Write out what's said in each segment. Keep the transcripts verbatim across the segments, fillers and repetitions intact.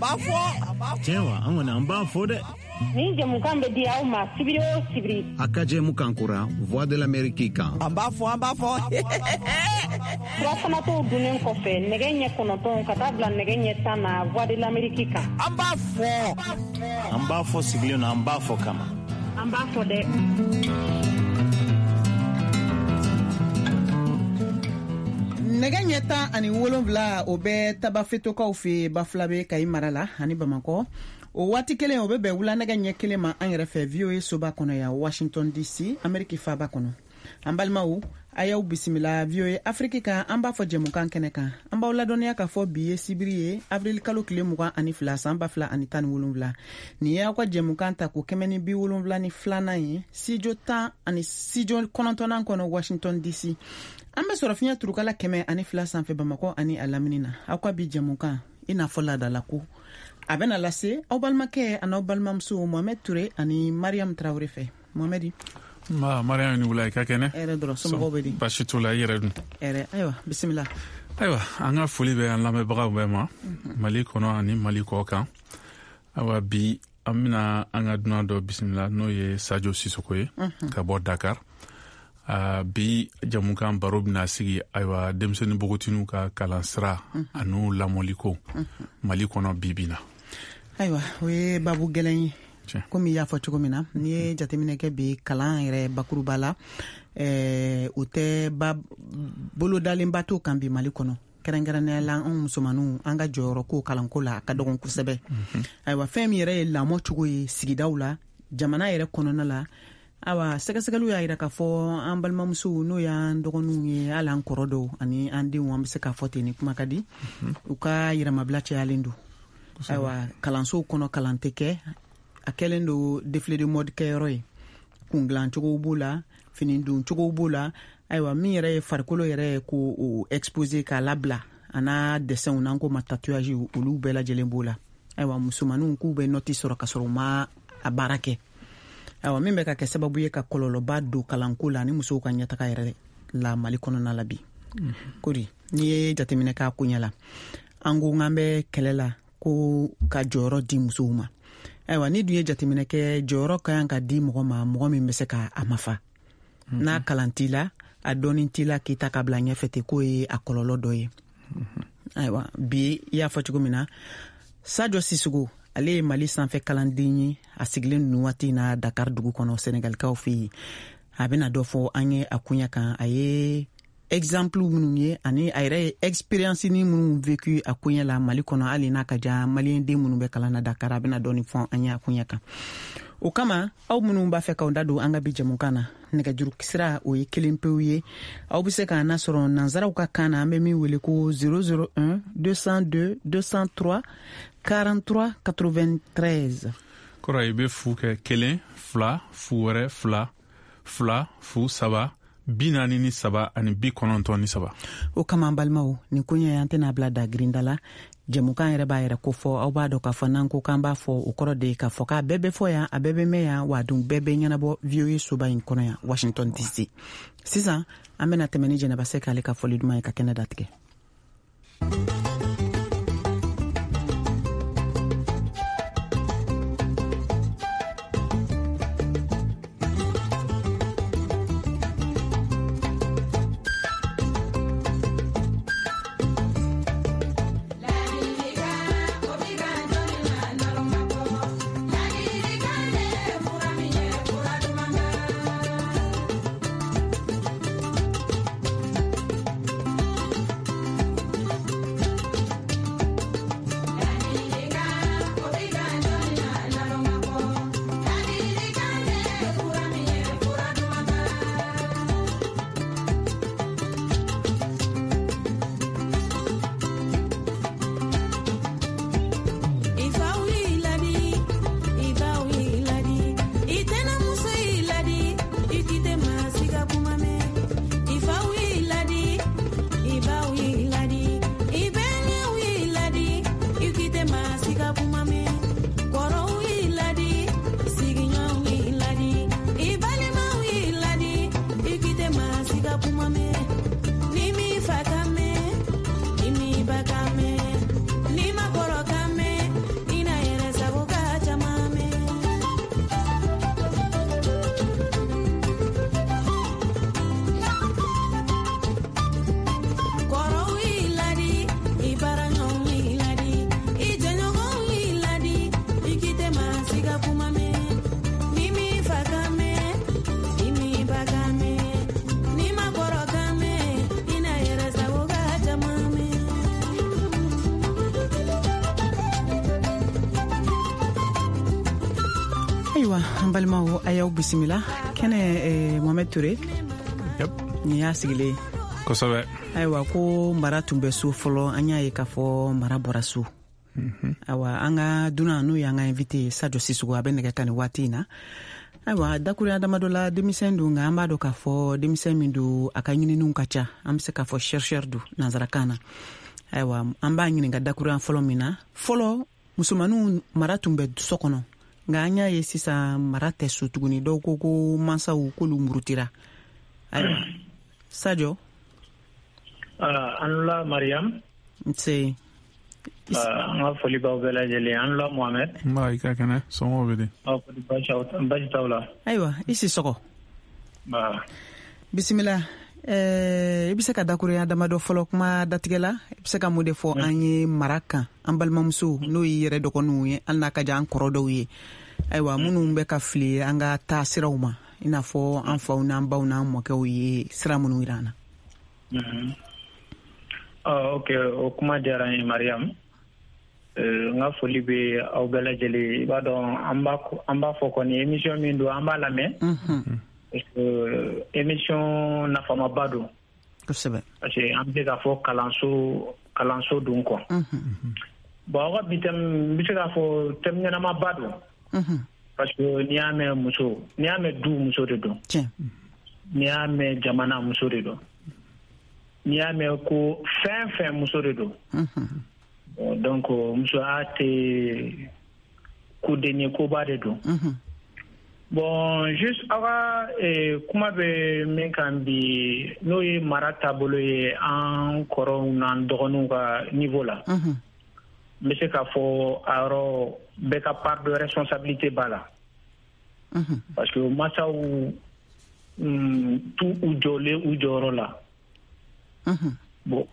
ambafo Chewa angona ambafo de ni jamukan be dia o ma sibiri o sibiri akaje mukankura voix de l'Amérique kan ambafo ambafo Rasana to dunen ko fe negenye kono ton kata bla negenye tana voix de l'Amérique kan ambafo ambafo siglio na ambafo kama ambafo de nɛgɛ ɲɛta ani wolonwula o bɛ tabafetokaw fe bafulabe kayi mara la ani bamakɔ o waati kelen o bɛ bɛn wula nɛgɛ ɲɛ kelen ma an yɛrɛ fɛ V O A soba kɔnɔ ya Washington D C Ameriki faba kɔnɔ an balimaw a y'aw bisimila V O A Afriki kan an b'a fɔ jɛmukan kɛnɛ kan an b'aw ladɔnniya k'a fɔ bi ye sibiri ye avril kalo tile mugan ani fila san ba fila ani tan ni wolonwula nin ye aw ka jɛmukan ta ko kɛmɛ ni bi wolonwula ni filanan ye studio tan ani studio kɔnɔntɔnnan kɔnɔ Washington D C an bɛ sɔrɔ fiɲɛ turukala kɛmɛ ani fila sanfɛ bamakɔ ani a lamini na aw ka bi jɛmukan i n'a fɔ ladala ko a bɛna lase aw balimakɛ ani aw balimamuso Mohamed Ture ani Mariam Traore fɛ Mohamed ma Mariam ni wula i ka kɛnɛ ɛrɛ dɔrɔn somɔgɔw bɛ di basi t'u la i yɛrɛ dun ɛrɛ ayiwa bisimila ayiwa an ka foli bɛ an lamɛnbagaw bɛɛ ma Mali kɔnɔ ani Mali kɔ kan ayiwa bi an bɛna an ka dunan dɔ bisimila n'o ye Sadio Sisoko ye ka bɔ Dakar Uh, bi jamukan baro bina sigi ayiwa denmisɛnnin bogotinu ka kalansira anu lamoliko Mali kɔnɔ bibina ayiwa o ye babu gɛlɛn ye komi i y'a fɔ cogo min na ni ye jateminɛkɛ bi kalan yɛrɛ bakuruba la eh, o tɛ ba bolodalenba t'o kan bi Mali kɔnɔ kɛrɛnkɛrɛnnenya la an musomaninw an ka jɔyɔrɔ ko kalanko la a ka dɔgɔn kosɛbɛ ayiwa fɛn min yɛrɛ ye lamɔ cogo ye sigidaw la jamana yɛrɛ kɔnɔna la awa sɛgɛsɛgɛliw y'a yira k'a fɔ an balimamusow n'o y'an dɔgɔninw ye hali an kɔrɔ dɔw ani an denw an bɛ se k'a fɔ ten ni kuma ka di u ka yiramabila cayalen don ayiwa kalansow kɔnɔ kalan tɛ kɛ a kɛlen don défilé de mode kɛyɔrɔ ye kun dilancogow b'o la fini doncogow b'o la ayiwa min yɛrɛ ye farikolo yɛrɛ ye k'o exposé k'a labila a n'a dessinw n'an ko ma tatouage olu bɛɛ lajɛlen b'o la ayiwa musomaninw k'u bɛ nɔti sɔrɔ ka sɔrɔ u ma a baara kɛ awa min bɛ ka kɛ sababu ye ka kɔlɔlɔba don kalanko la ni musow ka ɲɛtaga yɛrɛ la Mali kɔnɔna la bi kori n'i ye jateminɛ k'a ko ɲɛ la an ko k'an bɛ kɛlɛ la ko ka jɔyɔrɔ di musow ma ayiwa ni dun ye jateminɛ kɛ jɔyɔrɔ ka kan ka di mɔgɔ ma mɔgɔ min bɛ se ka a mafa n'a kalan t'i la a dɔɔnin t'i la k'i ta ka bila ɲɛfɛ ten k'o ye a kɔlɔlɔ dɔ ye ayiwa bi i y'a fɔ cogo min na Sadio Sisoko ale ye Mali sanfɛ kalanden ye a sigilen ninnu waati na Dakar dugu kɔnɔ Senegalikaw fɛ yen a bɛna dɔ fɔ an ye a kunya kan a ye exemple minnu ye ani a yɛrɛ ye expérience ni minnu vécu a kunya la Mali kɔnɔ hali n'a ka jan maliyɛn den minnu bɛ kalan na Dakar a bɛna dɔɔni fɔ an ye a kunya kan o kama aw minnu b'a fɛ k'aw da don an ka bi jɛmukan na nɛgɛjuru sira o ye kelen pewu ye aw bɛ se k'an nasɔrɔ nanzaraw ka kan na an bɛ min wele ko zéro zéro un deux cent deux deux cent trois quarante-trois quatre-vingt-treize kɔrɔ i bɛ fu kɛ kelen fila fu wɛrɛ fila fila fu saba bi naani ni saba ani bi kɔnɔntɔn ni saba o kama an balimaw nin ko ɲɛ an tɛna bila da girinda la jɛmukan yɛrɛ b'a yɛrɛ ko fɔ aw b'a dɔn k'a fɔ n'an ko k'an b'a fɔ o kɔrɔ de ye k'a fɔ k'a bɛɛ bɛ fɔ yan a bɛɛ bɛ mɛn yan wa dun bɛɛ bɛ ɲɛnabɔ V O A soba in kɔnɔ yan Washington D C sisan an bɛna tɛmɛ ni Jɛnɛba Sɛki ale ka fɔli duman ye ka kɛnɛ datigɛ an balimaw a y'aw bisimila kɛnɛ eh, Mohamed Touré. Yep. Ni y'a sigilen kosɛbɛ. Ayiwa ko mara tun bɛ so fɔlɔ an y'a ye k'a fɔ mara bɔra so. Ayiwa an ka dunan n'o y'an ka invité Sadio Sissogo a bɛ nɛgɛ kan nin waati in na. Ayiwa dakuruya damadɔ la denmisɛn don nka an b'a dɔn k'a fɔ denmisɛn min don a ka ɲininiw ka ca an bɛ se k'a fɔ chercheur don nanzarakan na. Ayiwa an b'a ɲininka dakuruya fɔlɔ min na fɔlɔ musomaninw mara tun bɛ so kɔnɔ nka an y'a ye sisan mara tɛ so tuguni dɔw ko ko mansaw k'olu murutira. Ayiwa Sadio. an la Mariam. Nse. an ka foli b'aw bɛɛ lajɛlen an la Mohamed. n b'a i ka kɛnɛ sɔngɔw bɛ di. baasi t'aw la. Ayiwa i si sɔgɔ. Bisimila eh, i bɛ se ka dakuruya damadɔ fɔlɔ kuma datigɛ la i bɛ se ka mun de fɔ an ye mara kan an balimamuso n'o ye yɛrɛ dɔgɔninw ye hali n'a ka jan an kɔrɔ dɔw ye. Ayiwa minnu bɛ ka fili an ka taa siraw ma i n'a fɔ an faw n'an baw n'an mɔkɛw ye sira minnu yira an na. Ok, o kuma diyara n ye Mariam. n ka foli bɛ aw bɛɛ lajɛlen i b'a dɔn an b'a fɔ kɔni émission min don an b'a lamɛn. Parce que émission nafamaba don. Kosɛbɛ. Parce que an bɛ se k'a fɔ kalanso kalanso don quoi. Bon aw ka bi thème n bɛ se k'a fɔ thème ɲɛnamaba don. Parce que n'i y'a mɛn muso n'i y'a mɛn du muso de don. N'i y'a mɛn jamana muso de don. N'i y'a mɛn ko fɛn fɛn muso de don. Donc musoya tɛ koden ye koba de don. Bon juste aw ka kuma bɛ min kan bi n'o ye mara taabolo ye an kɔrɔw n'an dɔgɔninw ka niveau la. N bɛ se k'a fɔ a yɔrɔ bɛɛ ka part de responsabilité b'a la. Parce que masaw tu u jɔlen u jɔyɔrɔ la. Bon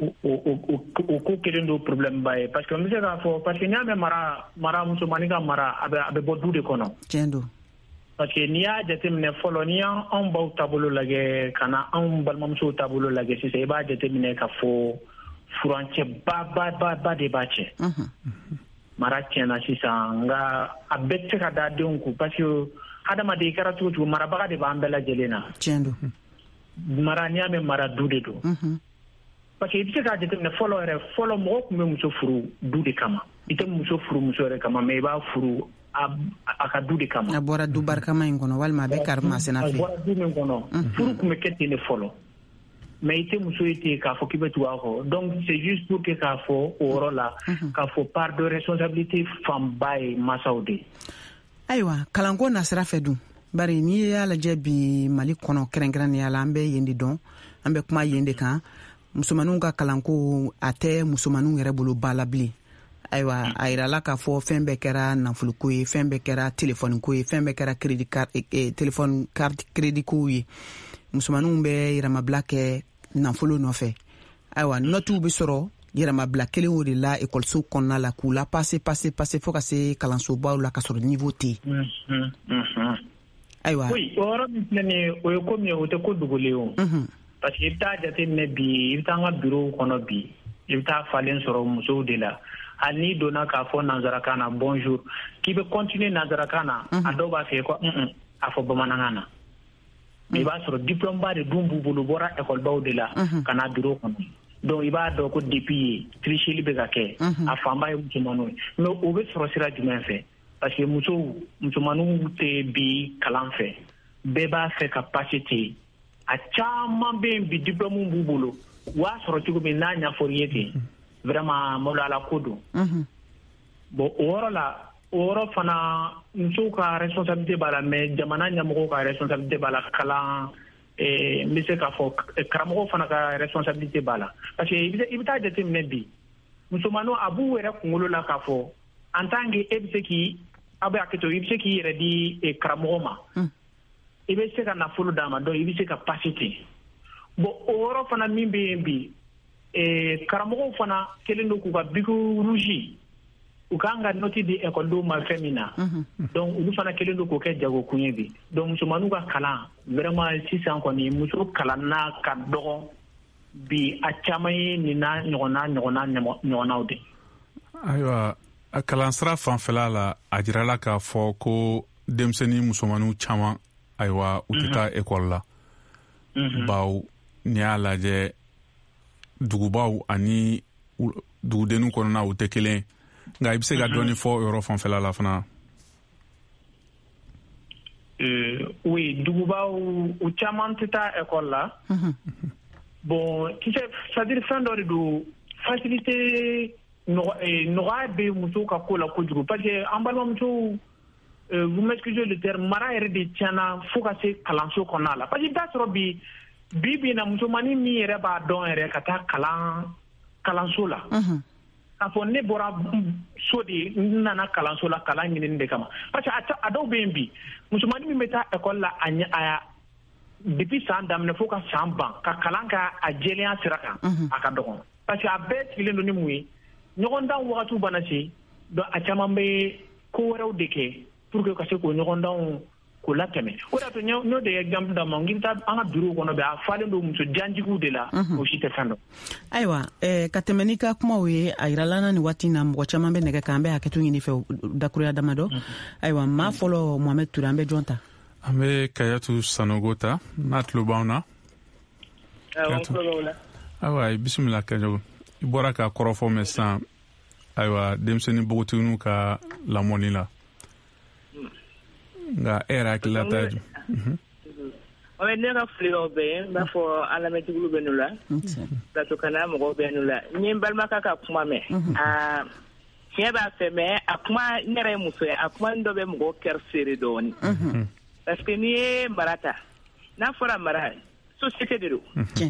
o ko kelen do problème ba ye parce que n bɛ se k'a fɔ parce que n'i y'a mɛn mara mara musomanin ka mara a bɛ a bɛ bɔ du de kɔnɔ. Tiɲɛ don. Parce que n'i y'a jateminɛ fɔlɔ n'i y'anw baw taabolo lajɛ ka na anw balimamusow taabolo lajɛ sisan i b'a jateminɛ ka fɔ furancɛ ba ba ba ba de b'a cɛ. Mara tiɲɛna sisan nka a bɛɛ tɛ se ka da denw kun parce que adamaden i kɛra cogo cogo marabaga de b'an bɛɛ lajɛlen na. Tiɲɛ don. Mara n'i y'a mɛn mara du de don. Parce que i bɛ se k'a jateminɛ fɔlɔ yɛrɛ fɔlɔ mɔgɔ tun bɛ muso furu du de kama i tɛ muso furu muso yɛrɛ kama mais i b'a furu a ka du de kama. A bɔra du barikama in kɔnɔ walima a bɛ kari masina fɛ. A bɔra du min kɔnɔ furu tun bɛ kɛ ten de fɔlɔ mais i tɛ muso ye ten k'a fɔ k'i bɛ tugu a kɔ donc c'est juste pour que k'a fɔ o yɔrɔ la k'a fɔ part de responsabilité fanba ye masaw de. Ayiwa kalanko nasira fɛ dun bari n'i y'a lajɛ bi Mali kɔnɔ kɛrɛnkɛrɛnnenya la an bɛ yen de dɔn an bɛ kuma yen de kan musomaninw ka kalanko a tɛ musomaninw yɛrɛ bolo ba la bilen. Ayiwa a yirala k'a fɔ fɛn bɛɛ kɛra nafoloko ye fɛn bɛɛ kɛra téléphone ko ye fɛn bɛɛ kɛra crédit card téléphone carte crédit ko ye musomaninw bɛ yɛrɛmabila kɛ nafolo nɔfɛ. Ayiwa notiw bɛ sɔrɔ yɛrɛmabila kelen o de la écoleso kɔnɔna la k'u la passer passer passer fo ka se kalansobaw la ka sɔrɔ niveau tɛ yen. Ayiwa. Oui o yɔrɔ min filɛ nin ye o ye ko min ye o tɛ ko dogolen o. Parce que i bɛ taa jateminɛ bi i bɛ taa an ka bureau kɔnɔ bi i bɛ taa falen sɔrɔ musow de la. Hali n'i donna k'a fɔ nanzarakan na bonjour k'i bɛ continuer nanzarakan na a dɔw b'a fɔ ye ko a fɔ bamanankan na i b'a sɔrɔ diplôme ba de dun b'u bolo bɔra école baw de la ka na bureau kɔnɔ donc i b'a dɔn ko depuis ye tricherie bɛ ka kɛ a fanba ye musomaninw ye mais o bɛ sɔrɔ sira jumɛn fɛ parce que musow musomaninw tɛ bi kalan fɛ bɛɛ b'a fɛ ka passer ten a caman bɛ yen bi diplôme b'u bolo u b'a sɔrɔ cogo min n'a ɲɛfɔr'i ye ten vraiment maloya ko don. Bon o yɔrɔ la o yɔrɔ fana musow ka responsabilité b'a la mais jamana ɲɛmɔgɔw ka responsabilité b'a la kalan n bɛ se k'a fɔ karamɔgɔw fana ka responsabilité b'a la parce que i bɛ taa jateminɛ bi musomaninw a b'u yɛrɛ kunkolo la k'a fɔ en tant que e bɛ se k'i aw bɛ hakɛ to i bɛ se k'i yɛrɛ di karamɔgɔ ma i bɛ se ka nafolo d'a ma donc i bɛ se ka passer ten bon o yɔrɔ fana min bɛ yen bi karamɔgɔw fana kelen don k'u ka bic rouge u k'an ka noti di ekɔlidenw ma fɛn min na donc olu fana kelen don k'o kɛ jagokun ye bi donc musomaninw ka kalan vraiment sisan kɔni muso kalanna ka dɔgɔ bi a caman ye nin n'a ɲɔgɔnna ɲɔgɔnna ɲɔgɔnnaw de. Ayiwa a kalansira fanfɛla la a jirala k'a fɔ ko denmisɛnnin musomanninw caman ayiwa u tɛ taa ekɔli la baw n'i y'a lajɛ dugubaw ani dugudenninw kɔnɔna u tɛ kelen nka i bɛ se ka dɔɔni fɔ yɔrɔ fanfɛla la fana. Oui, dugubaw u caman tɛ taa ekɔli la. Bon, tu sais, c'est-à-dire fɛn dɔ de don facilité nɔgɔya bɛ musow ka ko la kojugu parce que an balimamusow vous m'excusez le terme mara yɛrɛ de tiɲɛna fo ka se kalanso kɔnɔna la parce que i b'a sɔrɔ bi bi bi na musomanin min yɛrɛ b'a dɔn yɛrɛ ka taa kalan kalanso la k'a fɔ ne bɔra so de n nana kalanso la kalan ɲinini de kama parce que a dɔw bɛ yen bi musomanin min bɛ taa ekɔli la a depuis san daminɛ fo ka san ban ka kalan ka a jɛlenya sira kan a ka dɔgɔn parce que a bɛɛ sigilen don ni mun ye ɲɔgɔndan wagatiw bana se donc a caman bɛ ko wɛrɛw de kɛ pour que ka se k'o ɲɔgɔndanw k'o latɛmɛ o de y'a to n'o de ye exemple d'a ma n k'i bɛ taa an ka bureau kɔnɔ bɛ a falen don muso janjigiw de la o si tɛ fɛn dɔn. Ayiwa ka tɛmɛ n'i ka kumaw ye a yirala na nin waati in na mɔgɔ caman bɛ nɛgɛ kan an bɛ hakɛto ɲini fɛ dakuruya damadɔ ayiwa maa fɔlɔ Mohamed Ture an bɛ jɔn ta. An bɛ Kayatu Sanogo ta n'a tulo b'anw na. Ayiwa bisimila Kajogo i bɔra ka kɔrɔfɔ mɛn sisan ayiwa denmisɛnnin npogotigininw ka lamɔni la nka e yɛrɛ hakilila ta ye jumɛn. Ne ka fili dɔw bɛ yen n b'a fɔ an lamɛntigiw bɛ n'u la plateau kana mɔgɔw bɛ n'u la n ye n balimakɛ ka kuma mɛn aa tiɲɛ b'a fɛ mɛ a kuma ne yɛrɛ ye muso ye a kuma dɔ bɛ mɔgɔw kɛra seere dɔɔnin parce que n'i ye mara ta n'a fɔra mara société de don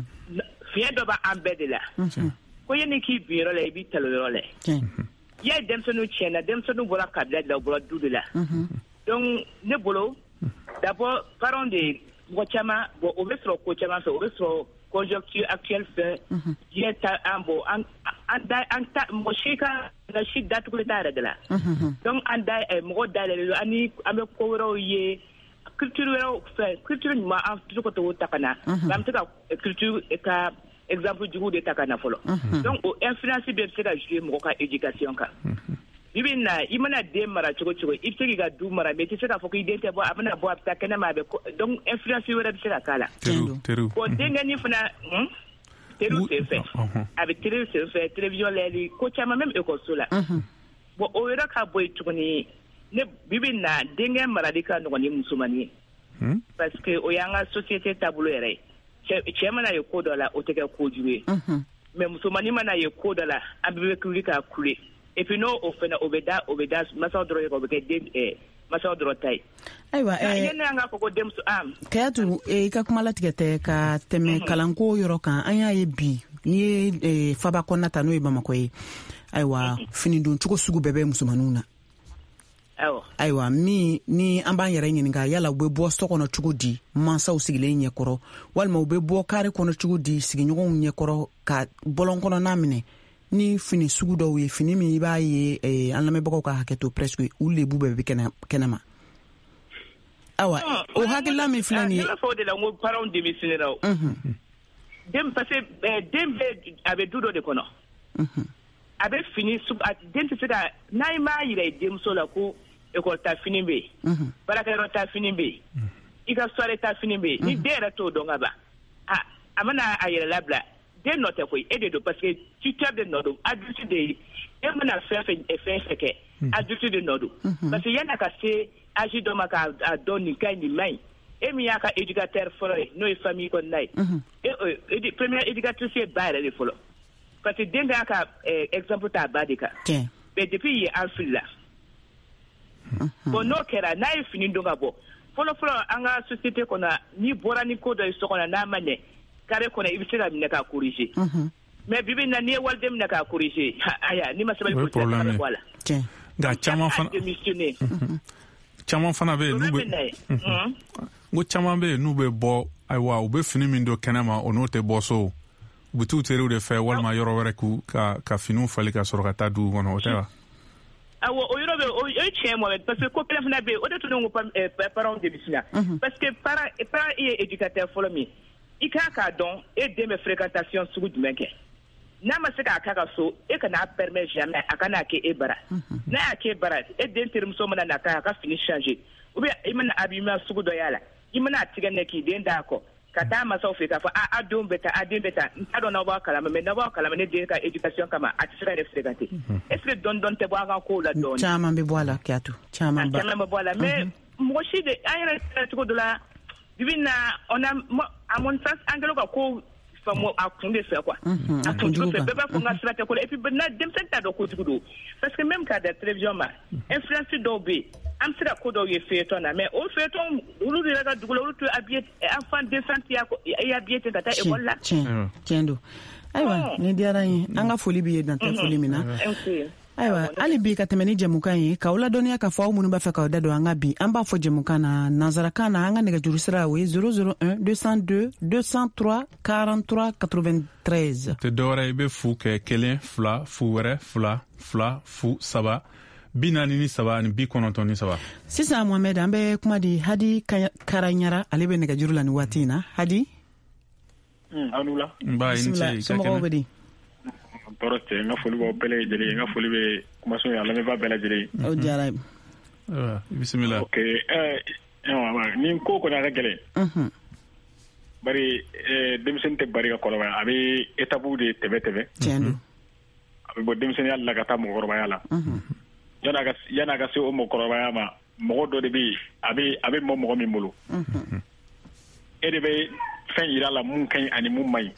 fiɲɛ dɔ b'an bɛɛ de la ko yanni k'i bin yɔrɔ la i b'i talo yɔrɔ la i y'a ye denmisɛnninw tiɲɛna denmisɛnninw bɔra kabila de la u bɔra du de la donc ne bolo d'abord parents de mɔgɔ caman bon o bɛ sɔrɔ ko caman fɛ o bɛ sɔrɔ conjoncture actuelle fɛ diɲɛ ta an bon an an da an ta mɔgɔ si ka na si datuguli t'a yɛrɛ de la donc an da mɔgɔ dayɛlɛlen don ani an bɛ ko wɛrɛw ye culture wɛrɛw fɛ culture ɲuman an tɛ se ka t'o ta ka na mais an bɛ se ka culture ka exemple jugu de ta ka na fɔlɔ donc o influence bɛɛ bɛ se ka jouer mɔgɔ ka éducation kan i bɛ na i mana den mara cogo cogo i bɛ se k'i ka du mara mais i tɛ se k'a fɔ k'i den tɛ bɔ a bɛna bɔ a bɛ taa kɛnɛma a bɛ donc influence wɛrɛ bɛ se ka k'a la bon denkɛnin fana teriw sen fɛ a bɛ teriw sen fɛ télévision lajɛli ko caman même ekɔliso la bon o yɔrɔ ka bɔ yen tuguni ne bi bɛ na denkɛ marali ka nɔgɔn ni musomanin ye parce que o y'an ka société taabolo yɛrɛ ye cɛ mana ye ko dɔ la o tɛ kɛ kojugu ye mais musomanin mana ye ko dɔ la an bɛɛ bɛ wuli k'a kule et puis n'o o fana o bɛ da o bɛ da masaw dɔrɔn ye o bɛ kɛ den ɛɛ masaw dɔrɔn ta ye. Ayiwa ɛɛ yanni an k'a fɔ ko denmuso am. Kayatu i ka kuma latigɛ tɛ ka tɛmɛ kalanko yɔrɔ kan an y'a ye bi n'i ye faba kɔnɔna ta n'o ye Bamakɔ ye ayiwa fini don cogo sugu bɛɛ bɛ musomaninw na. Awɔ. Ayiwa min ni an b'an yɛrɛ ɲininka yala u bɛ bɔ so kɔnɔ cogo di mansaw sigilen ɲɛkɔrɔ walima u bɛ bɔ kare kɔnɔ cogo di sigiɲɔgɔnw ɲɛkɔrɔ ka bɔlɔn kɔnɔna minɛ ni fini sugu dɔw ye fini min i b'a ye an lamɛnbagaw ka hakɛto presque u lebu bɛɛ bɛ kɛnɛ kɛnɛma. Awa o hakilila min filɛ nin ye. Ne b'a fɔ o de la n ko parents démissionnaires o. Den parce que den bɛ a bɛ du dɔ de kɔnɔ. A bɛ fini sugu den tɛ se ka n'a ye m'a yira i denmuso la ko école ta fini bɛ yen baarakɛyɔrɔ ta fini bɛ yen i ka soirée ta fini bɛ yen ni den yɛrɛ t'o dɔn ka ban a a mana a yɛrɛ labila den nɔ tɛ koyi e de don parce que tuteur de nɔ don adulte de ye e mana fɛn fɛn fɛn fɛn kɛ adulte de nɔ don parce que yanni a ka se âge dɔ ma k'a dɔn nin ka ɲi nin man ɲi e min y'a ka éducateur fɔlɔ ye n'o ye famille kɔnɔna ye e première éducatrice ye ba yɛrɛ de fɔlɔ parce que den bɛ ka exemple ta a ba de kan mais depuis ye an fili la bon n'o kɛra n'a ye fini don ka bɔ fɔlɔ fɔlɔ an ka société kɔnɔ n'i bɔra ni ko dɔ ye so kɔnɔ n'a ma ɲɛ carré kɔnɔ i bɛ se ka minɛ k'a corriger mais bibi na n'i ye waliden minɛ k'a corriger aya ni ma sabali ko tɛ bɔ a la nka caman fana caman fana bɛ yen n'u bɛ n ko caman bɛ yen n'u bɛ bɔ ayiwa u bɛ fini min don kɛnɛma o n'o tɛ bɔ so u bɛ t'u teriw de fɛ walima yɔrɔ wɛrɛ k'u ka ka finiw fali ka sɔrɔ ka taa dugu kɔnɔ o tɛ wa. Awɔ o yɔrɔ bɛ o ye tiɲɛ Mohamed parce que ko kelen fana bɛ yen o de tun ko parents démissionnaires parce que parent parent i ye éducateur fɔlɔ min i kan k'a dɔn e den bɛ fréquentation sugu jumɛn kɛ n'a ma se k'a k'a ka so e kana permet jamais a kana kɛ e bara n'a y'a kɛ bara e den terimuso mana na k'a ka fini changer ou bien i mana habillement sugu dɔ y'a la i mana tigɛ nɛ k'i den d'a kɔ ka taa masaw fɛ k'a fɔ a a denw bɛ taa a den bɛ taa n t'a dɔn n'aw b'a kalama mais n'aw b'a kalama ne den ka éducation kama a tɛ se ka yɛrɛ fréquenter est-ce que dɔɔni dɔɔni tɛ bɔ an ka kow la dɔɔni caman bɛ bɔ a la Kiyatu caman ba caman bɛ bɔ a la mais mɔgɔ si de an yɛrɛ sera cogo dɔ la bibi na on a à mon sens an kɛlen ka ko famo a kun de fɛ quoi a kun de fɛ bɛɛ b'a fɔ n ka sira tɛ ko la et puis na denmisɛnnin t'a dɔn kojugu don parce que même k'a da télévision ma influence dɔw bɛ yen an bɛ se ka ko dɔw ye feuilleton na mais o feuilleton olu de yɛrɛ ka dugu la olu tun habillé enfant décent i habillé ten ka taa école la tiɲɛ tiɲɛ don ayiwa ni diyara n ye an ka foli b'i ye dantɛ foli min na ayiwa hali bi ka tɛmɛ ni jɛmukan ye k'aw ladɔnniya k'a fɔ aw minnu b'a fɛ k'aw da don an ka bi an b'a fɔ jɛmukan na nansarakan na an ka nɛgɛjuru sira o ye zéro zéro un deux cent deux deux cent trois quarante-trois quatre-vingt-treize tɛ dɔwɛrɛ i bɛ fu kɛ kelen fila fu wɛrɛ fila fila fu saba bi naani ni saba ani bi kɔnɔntɔn ni saba sisan Mohamed an bɛ kuma di Hadi Karaɲara ale bɛ nɛgɛjuru la ni waati in na Hadi aw n'u la n b'a ye ni ce somɔgɔw bɛ di tɔɔrɔ tɛ n ka foli b'aw bɛɛ lajɛlen n ka foli bɛ kumaso a lamɛnbaa bɛɛ lajɛlen o diyara ye bisimila ok ni ko kɔni a ka gɛlɛn bari denmisɛnnin tɛ bari ka kɔrɔbaya a bɛ étape de tɛmɛ tɛmɛ tiɲɛ don a bɛ bɔ denmisɛnninya la ka taa mɔgɔkɔrɔbaya la yan'a ka se o mɔgɔkɔrɔbaya ma mɔgɔ dɔ de bɛ yen a bɛ a bɛ mɔ mɔgɔ min bolo e de bɛ fɛn yira la mun ka ɲi ani mun man ɲi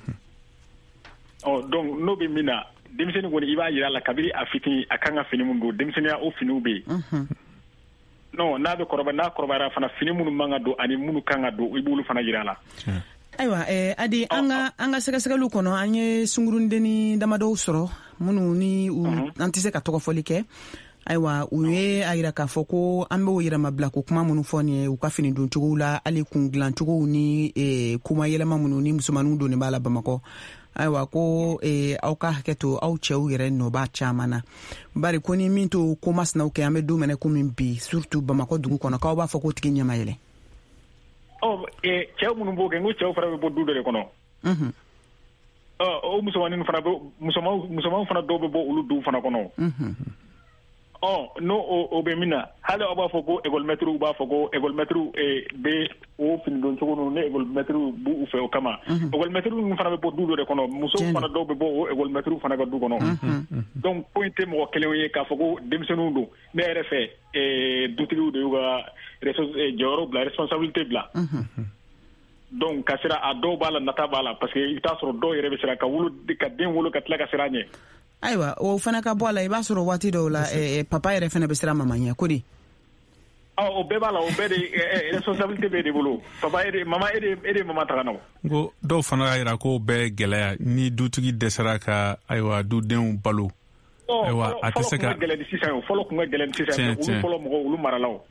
ɔ donc n'o bɛ min na denmisɛnnin kɔni i b'a yira la kabini a fitinin a kan ka fini mun don denmisɛnninya o finiw bɛ yen non n'a bɛ kɔrɔbaya n'a kɔrɔbayara fana fini minnu man ka don ani minnu kan ka don i b'olu fana yira la. ayiwa Adi an ka an ka sɛgɛsɛgɛliw kɔnɔ an ye sungurundenni damadɔw sɔrɔ minnu ni an tɛ se ka tɔgɔfɔli kɛ ayiwa u ye a yira k'a fɔ ko an b'o yɛrɛmabila ko kuma minnu fɔ nin ye u ka fini don cogow la hali kun dilan cogow ni kuma yɛlɛma minnu ni musomaninw donnen b'a la Bamakɔ ayiwa ko aw ka hakɛ to aw cɛw yɛrɛ nɔ b'a caman na bari ko ni min to ko masinaw kɛ an bɛ don minɛ komi bi surtout Bamakɔ dugu kɔnɔ k'aw b'a fɔ ko tigi ɲɛma yɛlɛ cɛw minnu b'o kɛ n ko cɛw fana bɛ bɔ du dɔ de kɔnɔ o musomaninw fana musomanw fana dɔw bɛ bɔ olu duw fana kɔnɔ ɔ n'o o bɛ min na hali aw b'a fɔ ko école-maîtres b'a fɔ ko école-maîtres bɛ o fini don cogo ninnu ne école-maîtres b'u fɛ o kama école-maîtres ninnu fana bɛ bɔ du dɔ de kɔnɔ musow fana dɔw bɛ bɔ o école-maîtres fana ka du kɔnɔ donc ko in tɛ mɔgɔ kelenw ye k'a fɔ ko denmisɛnninw don ne yɛrɛ fɛ dutigiw de y'u ka jɔyɔrɔ bila responsabilité bila donc ka sira a dɔw b'a la nata b'a la parce que i bɛ taa sɔrɔ dɔw yɛrɛ bɛ siran ka wolo ka den wolo ka tila ka siran ɲɛ ayiwa o fana ka bɔ a la i b'a sɔrɔ waati dɔw la papa yɛrɛ fana bɛ siran mama ɲɛ ko di o bɛɛ b'a la o bɛɛ de responsabilité b'e de bolo papa e de mama e de e de mama taga na o n ko dɔw fana y'a jira ko bɛɛ gɛlɛya ni dutigi dɛsɛra ka ayiwa dudenw balo ayiwa a tɛ se ka fɔlɔ kun ka gɛlɛn ni sisan ye fɔlɔ kun ka gɛlɛn ni sisan ye olu fɔlɔ mɔgɔw olu marala o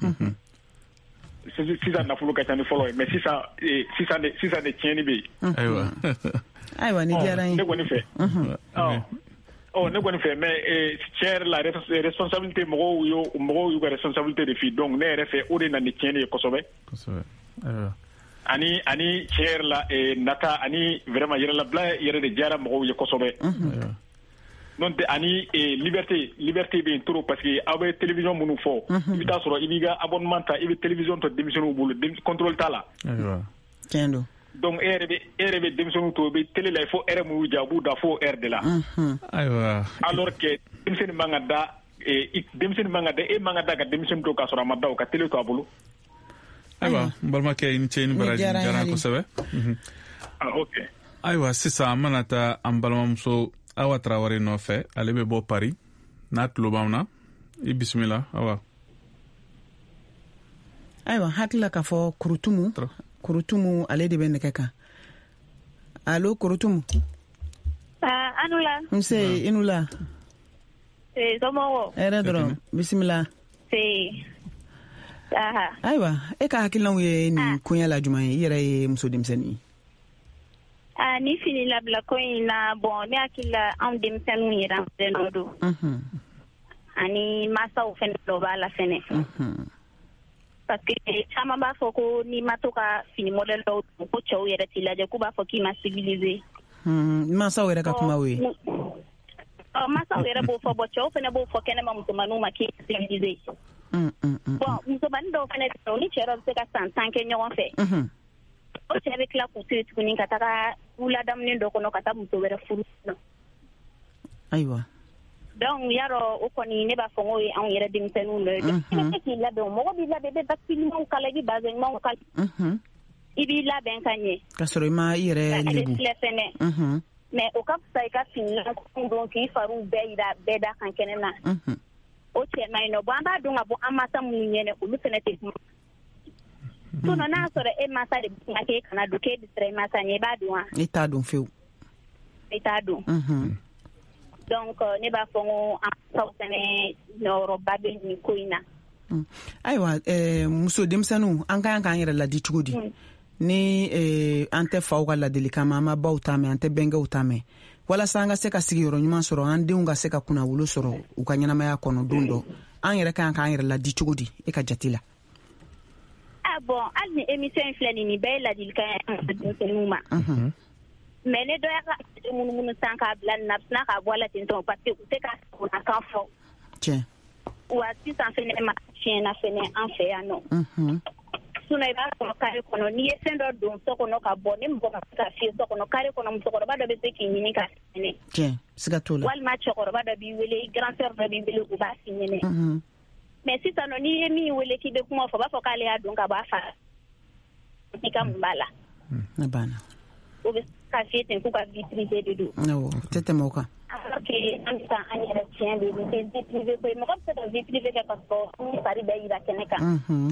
sisan nafolo ka ca ni fɔlɔ ye mais sisan sisan de sisan de tiɲɛni bɛ yen ayiwa ayiwa ni diyara n ye ne kɔni fɛ ɔ ne kɔni fɛ mais tiɲɛ yɛrɛ la responsabilité mɔgɔw y'o mɔgɔw y'u ka responsabilité de fi donc ne yɛrɛ fɛ o de na ni tiɲɛni ye kosɛbɛ kosɛbɛ ayiwa ani ani tiɲɛ yɛrɛ la nata ani vraiment yɛrɛlabila yɛrɛ de diyara mɔgɔw ye kosɛbɛ n'o tɛ ani liberté liberté bɛ yen trop parce que aw bɛ télévision minnu fɔ i bɛ taa sɔrɔ i b'i ka abonnement ta i bɛ télévision to denmisɛnninw bolo contrôle t'a la tiɲɛ don donc e yɛrɛ bɛ e yɛrɛ bɛ denmisɛnninw to i bɛ télé la fo heure min y'u diya u b'u da fo heure de la ayiwa alors que denmisɛnnin man ka da denmisɛnnin man ka da e man ka da ka denmisɛnnin to k'a sɔrɔ a ma da o ka télé to a bolo ayiwa n balimakɛ i ni ce i ni baraji diyara n kosɛbɛ ok ayiwa sisan an mana taa an balimamuso Awa Traoré nɔfɛ ale bɛ bɔ Paris n'a tulo b'anw na i bisimila Awa ayiwa hakilila k'a fɔ Kurutumu Kurutumu ale de bɛ nɛgɛ kan allo Kurutumu anu la nse i nu la somɔgɔw hɛrɛ dɔrɔn bisimila ayiwa e ka hakilinaw ye nin koɲɛ la jumɛn ye i yɛrɛ ye muso denmisɛnnin ye Ah, ni fini labila ko in na bon ne hakili la anw denmisɛnninw yɛrɛ dɛnɛ don ani masaw fɛnɛ dɔ b'a la fɛnɛ parce que caman b'a fɔ ko n'i ma to ka fini modèle dɔw don ko cɛw yɛrɛ t'i lajɛ k'u b'a fɔ k'i ma civiliser mhm masaw yɛrɛ ka kuma we oh masaw yɛrɛ b'o fɔ bon cɛw fɛnɛ b'o fɔ kɛnɛma musomaninw ma k'i civiliser mm mm bon musomanin dɔw fɛnɛ bɛ ni cɛ dɔ bɛ se ka san tan kɛ ɲɔgɔn fɛ mhm o cɛ bɛ tila k'u siri tuguni ka taga wuladamunin dɔ kɔnɔ ka taa muso wɛrɛ furu ayiwa donc yaro o kɔni ne b'a fɔ ko ye anw yɛrɛ denmisɛnninw dɔ ye ne k'i labɛn mɔgɔ b'i labɛn i bɛ bakisi ɲumanw kala i bɛ bazɛn ɲumanw kala i b'i labɛn ka ɲɛ ka sɔrɔ i ma i yɛrɛ lebu filɛ fɛnɛ mais o ka fisa i ka fini lankolon don k'i fariw bɛɛ yira bɛɛ da kan kɛnɛ na o cɛ man ɲi nɔ bon an b'a dɔn ka bɔ an masa minnu ɲɛnɛ olu fɛnɛ tɛ kuma sinon n'a sɔrɔ e masa de bɛ kuma k'e kana don k'e distrait i masa ɲɛ i b'a dɔn wa i t'a dɔn fewu i t'a dɔn donc ne b'a fɔ ko an faw fɛnɛ nɔrɔba bɛ nin ko in na ayiwa muso denmisɛnninw an ka kan k'an yɛrɛ ladi cogo di ni an tɛ faw ka ladilikan ma an ma baw ta mɛn an tɛ bɛnkɛw ta mɛn walasa an ka se ka sigiyɔrɔ ɲuman sɔrɔ an denw ka se ka kunnawolo sɔrɔ u ka ɲɛnamaya kɔnɔ don dɔ an yɛrɛ kan k'an yɛrɛ ladi cogo di e ka jate la ah bon hali ni émission in filɛ nin nin bɛɛ ye ladilikan ye an ka denmisɛnninw ma mais ne dɔ y'a ka munumunu san k'a bila nin na a bɛ sina k'a bɔ a la ten tɔ parce que u tɛ ka kan fɔ tiɲɛ wa sisan fɛnɛ ma tiɲɛna fɛnɛ an fɛ yan nɔ sinon i b'a sɔrɔ kare kɔnɔ n'i ye fɛn dɔ don so kɔnɔ ka bɔ ni mɔgɔ ma se ka fiyɛ so kɔnɔ kare kɔnɔ musokɔrɔba dɔ bɛ se k'i ɲini ka f'i ɲɛnɛ tiɲɛ siga t'o la walima cɛkɔrɔba dɔ b'i wele grand sœur dɔ b'i wele u b'a f'i ɲɛnɛ mais sisan nɔ n'i ye min wele k'i bɛ kuma fɔ u b'a fɔ k'ale y'a don ka bɔ a fa i ka mun b'a la ne banna o bɛ ka fiyɛ ten k'u ka vie privée de don awɔ tɛ tɛmɛ o kan alors que an bɛ taa an yɛrɛ tiɲɛ de nin tɛ vie privée ko ye mɔgɔ bɛ se ka vie privée kɛ ka sɔrɔ ni fari bɛɛ yira kɛnɛ kan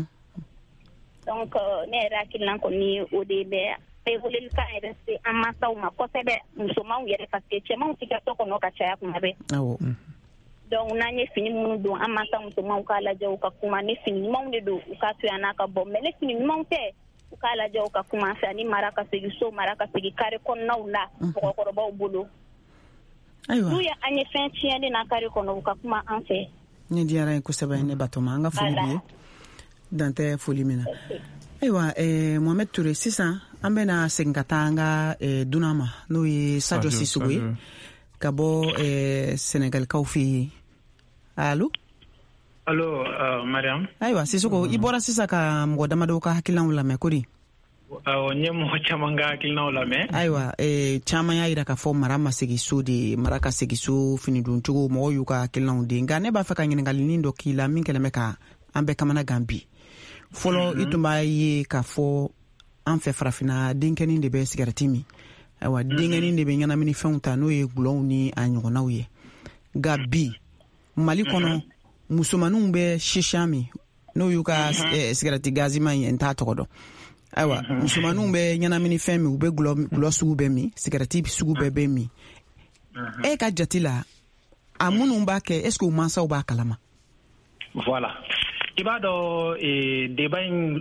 donc ne yɛrɛ hakililan kɔni o de bɛ bɛɛ welelikan yɛrɛ se an mansaw ma kosɛbɛ musomanw yɛrɛ parce que cɛmanw tɛ kɛ so kɔnɔ ka caya kuma bɛɛ awɔ donc n'an ye fini minnu don an mansa musomanw k'a lajɛ u ka kuma ni fini ɲumanw de don u k'a to yan n'a ka bɔ mais ni fini ɲumanw tɛ u k'a lajɛ u ka kuma an fɛ ani mara ka segin so mara ka segin kare kɔnɔnaw la mɔgɔkɔrɔbaw bolo n'u ye an ye fɛn tiɲɛli na kare kɔnɔ u ka kuma an fɛ ne diyara ye kosɛbɛ ne batoma an ka foli b'i ye dan tɛ foli min na ayiwa Mohamed Ture sisan an bɛna segin ka taa an ka dunan ma n'o ye Sadio Sissoco ye ka bɔ Senegalikaw fɛ yen allo allo Mariam ayiwa Sissoco i bɔra sisan ka mɔgɔ damadɔ ka hakilinaw lamɛn ko di awɔ n ye mɔgɔ caman ka hakilinaw lamɛn ayiwa caman y'a jira k'a fɔ mara ma segin so de mara ka segin so fini don cogo mɔgɔw y'u ka hakilinaw de nka ne b'a fɛ ka ɲininkali dɔ k'i la min kɛlen bɛ ka an bɛɛ kamana gan bi fɔlɔ i tun b'a ye k'a fɔ an fɛ farafinna denkɛnin de bɛ sigarɛti min ayiwa denkɛnin de bɛ ɲɛnamini fɛnw ta n'o ye gulɔw ni a ɲɔgɔnnaw ye nka bi Mali kɔnɔ musomaninw bɛ shisha min n'o y'u ka sigarɛti gazima ye n t'a tɔgɔ dɔn ayiwa musomaninw bɛ ɲɛnamini fɛn min u bɛ gulɔ sugu bɛɛ min sigarɛti sugu bɛɛ bɛ min e ka jate la a minnu b'a kɛ est-ce que u mansaw b'a kalama voilà i b'a dɔn débat in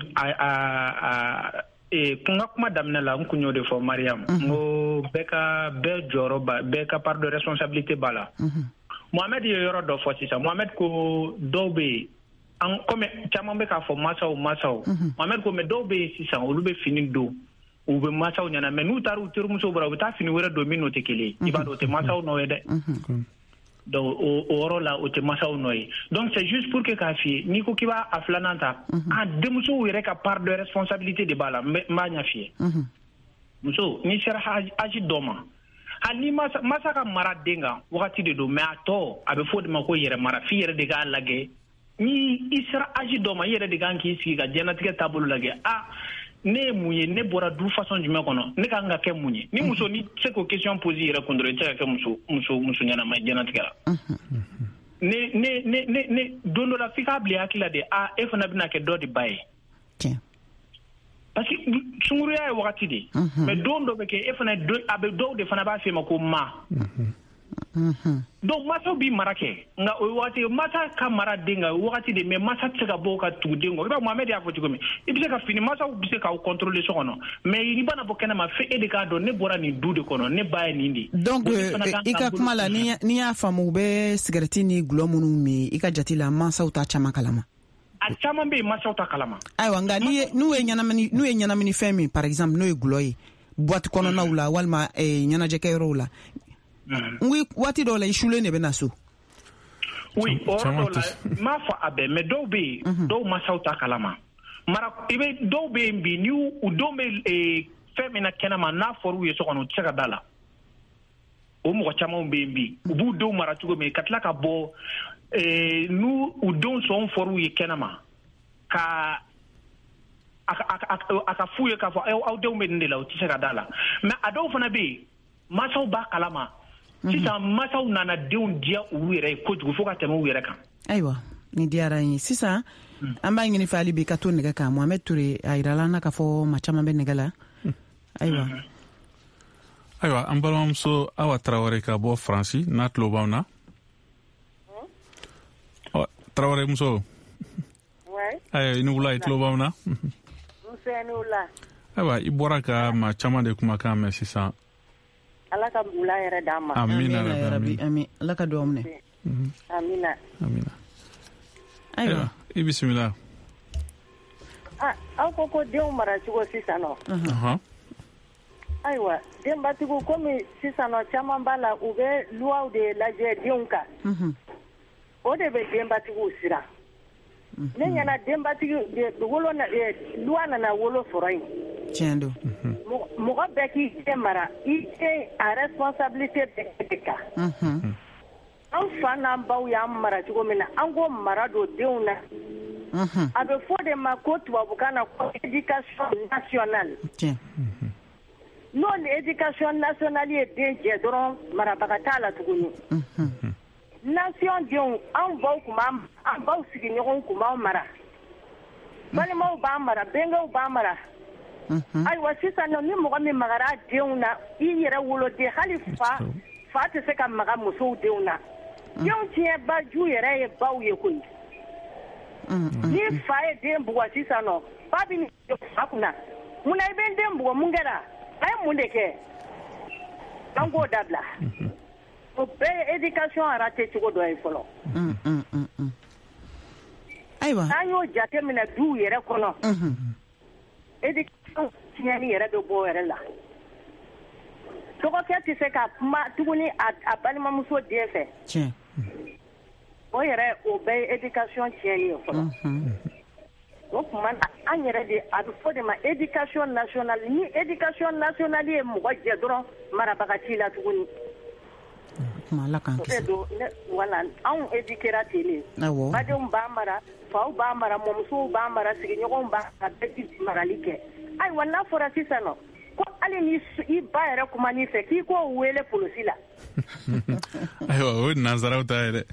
kun ka kuma daminɛ la n kun y'o de fɔ Mariam n ko bɛɛ ka bɛɛ jɔyɔrɔ ba bɛɛ ka part de responsabilité b'a la Mohamed ye yɔrɔ dɔ fɔ sisan Mohamed ko dɔw bɛ yen an comme caman bɛ k'a fɔ masaw masaw Mohamed ko mais dɔw bɛ yen sisan olu bɛ fini don u bɛ masaw ɲɛna mais n'u taara u terimusow bɔra u bɛ taa fini wɛrɛ don min n'o tɛ kelen ye i b'a dɔn o tɛ masaw nɔ ye dɛ donc o yɔrɔ la o tɛ masaw nɔ ye donc c'est juste pour que k'a f'i ye n'i ko k'i b'a a filanan ta a denmusow yɛrɛ ka part de responsabilité de b'a la n b'a ɲɛ f'i ye muso n'i sera âge dɔ ma hali ni masa masa ka mara den kan wagati de don mais a tɔ a bɛ fɔ o de ma ko yɛrɛ mara f'i yɛrɛ de k'a lajɛ ni i sera âge dɔ ma i yɛrɛ de kan k'i sigi ka diɲɛlatigɛ taabolo lajɛ ah ne ye mun ye ne bɔra du façon jumɛn kɔnɔ ne kan ka kɛ mun ye ni muso ni se k'o question pose i yɛrɛ kun dɔrɔn i tɛ se ka kɛ muso muso muso ɲɛnama ye diɲɛlatigɛ la ne ne ne ne ne don dɔ la f'i k'a bila i hakili la de ah e fana bɛna kɛ dɔ de ba ye parce que sunguruya ye wagati de mais don dɔ bɛ kɛ e fana a bɛ dɔw de fana b'a f'i ma ko ma donc masaw b'i mara kɛ nka o wagati masa ka mara den kan o wagati de mais masa tɛ se ka bɔ ka tugu den kɔ i b'a Mohamed y'a fɔ cogo min i bɛ se ka fini masaw bɛ se k'aw contrôler so kɔnɔ mais i bana bɔ kɛnɛma fo e de k'a dɔn ne bɔra nin du de kɔnɔ ne ba ye nin de donc i ka kuma la n'i y'a faamu u bɛ sigarɛti ni gulɔ minnu min i ka jate la mansaw t'a caman kalama a caman bɛ yen mansaw t'a kalama ayiwa nka n'u ye ɲɛnamini n'u ye ɲɛnamini fɛn min par exemple n'o ye gulɔ ye boîte kɔnɔnaw la walima eh, ɲɛnajɛkɛyɔrɔw la ngui waati dɔw la i sulen de bɛna so. Oui, o yɔrɔ dɔw la m'a fɔ a bɛɛ mais dɔw bɛ yen dɔw masaw ta kalama mara i bɛ dɔw bɛ yen bi ni u denw bɛ fɛn min na kɛnɛma n'a fɔra u ye so kɔnɔ u tɛ se ka da la o mɔgɔ camanw bɛ yen bi u b'u denw mara cogo min ka tila ka bɔ n'u u denw sɔn fɔra u ye kɛnɛma ka a ka f'u ye k'a fɔ aw denw bɛ nin de la u tɛ se ka da la mais a dɔw fana bɛ yen masaw b'a kalama sisan masaw nana denw diya olu yɛrɛ ye kojugu fo ka tɛmɛ u yɛrɛ kan. Ayiwa ni diyara n ye sisan an b'a ɲini fɛ hali bi ka to nɛgɛ kan Mohamed Ture a yirala an na k'a fɔ maa caman bɛ nɛgɛ la. Ayiwa ayiwa an balimamuso Awa Tarawele ka bɔ Faransi n'a tulo b'anw na. Tarawele muso. Ayiwa i ni wula i tulo b'anw na. Ayiwa i bɔra ka maa caman de kumakan mɛn sisan. Ala ka bula yɛrɛ d'an ma. Amina rabi amin. Ala ka dugawu minɛ. Amina. Amina. Ayiwa i bisimila. Ah, aw ko ko denw mara cogo sisan nɔ. Ɔhɔn. Ayiwa denbatigiw komi sisan nɔ caman b'a la u bɛ luwaw de lajɛ denw kan. O de bɛ denbatigiw siran. Ne ɲɛna denbatigi wolo luwa nana wolo sɔrɔ yen. Tiɲɛ don. Mɔgɔ bɛɛ k'i den mara i den a responsabilité bɛɛ de kan. An fa n'an baw y'an mara cogo min na an k'o mara don denw na. A bɛ fɔ de ma ko tubabukan na ko éducation nationale. N'o ni éducation nationale ye den jɛ dɔrɔn marabaga t'a la tuguni. Nation denw an baw kun b'an an baw sigiɲɔgɔnw kun b'an mara. Balimaw b'an mara bɛnkɛw b'an mara. Ayiwa sisan nɔ ni mɔgɔ min magara denw na i yɛrɛ woloden hali fa fa tɛ se ka maga musow denw na. Denw tiɲɛba ju yɛrɛ ye baw ye koyi. Ni fa ye den bugɔ sisan nɔ ba bɛ nin fa kunna munna i bɛ n den bugɔ mun kɛra a ye mun de kɛ an k'o dabila o bɛɛ ye éducation raté cogo dɔ ye fɔlɔ. Ayiwa n'an y'o jate minɛ duw yɛrɛ kɔnɔ éducation tiɲɛni yɛrɛ bɛ bɔ o yɛrɛ la dɔgɔkɛ tɛ se ka kuma tuguni a balimamuso den fɛ. Tiɲɛ. O yɛrɛ o bɛɛ ye éducation tiɲɛni ye fɔlɔ. O tuma na an yɛrɛ de a bɛ fɔ de ma éducation nationale ni éducation nationale ye mɔgɔ jɛ dɔrɔn marabaga t'i la tuguni. Ala k'an kisi. O de don ne wala anw éduquera ten de. Awɔ. Badenw b'an mara faw b'an mara mɔmusow b'an mara sigiɲɔgɔnw b'an mara bɛɛ ti marali kɛ. Ayiwa n'a fɔra sisan nɔ ko hali ni i ba yɛrɛ kuma n'i fɛ k'i k'o wele polisi la. Ayiwa o ye nanzaraw ta ye dɛ.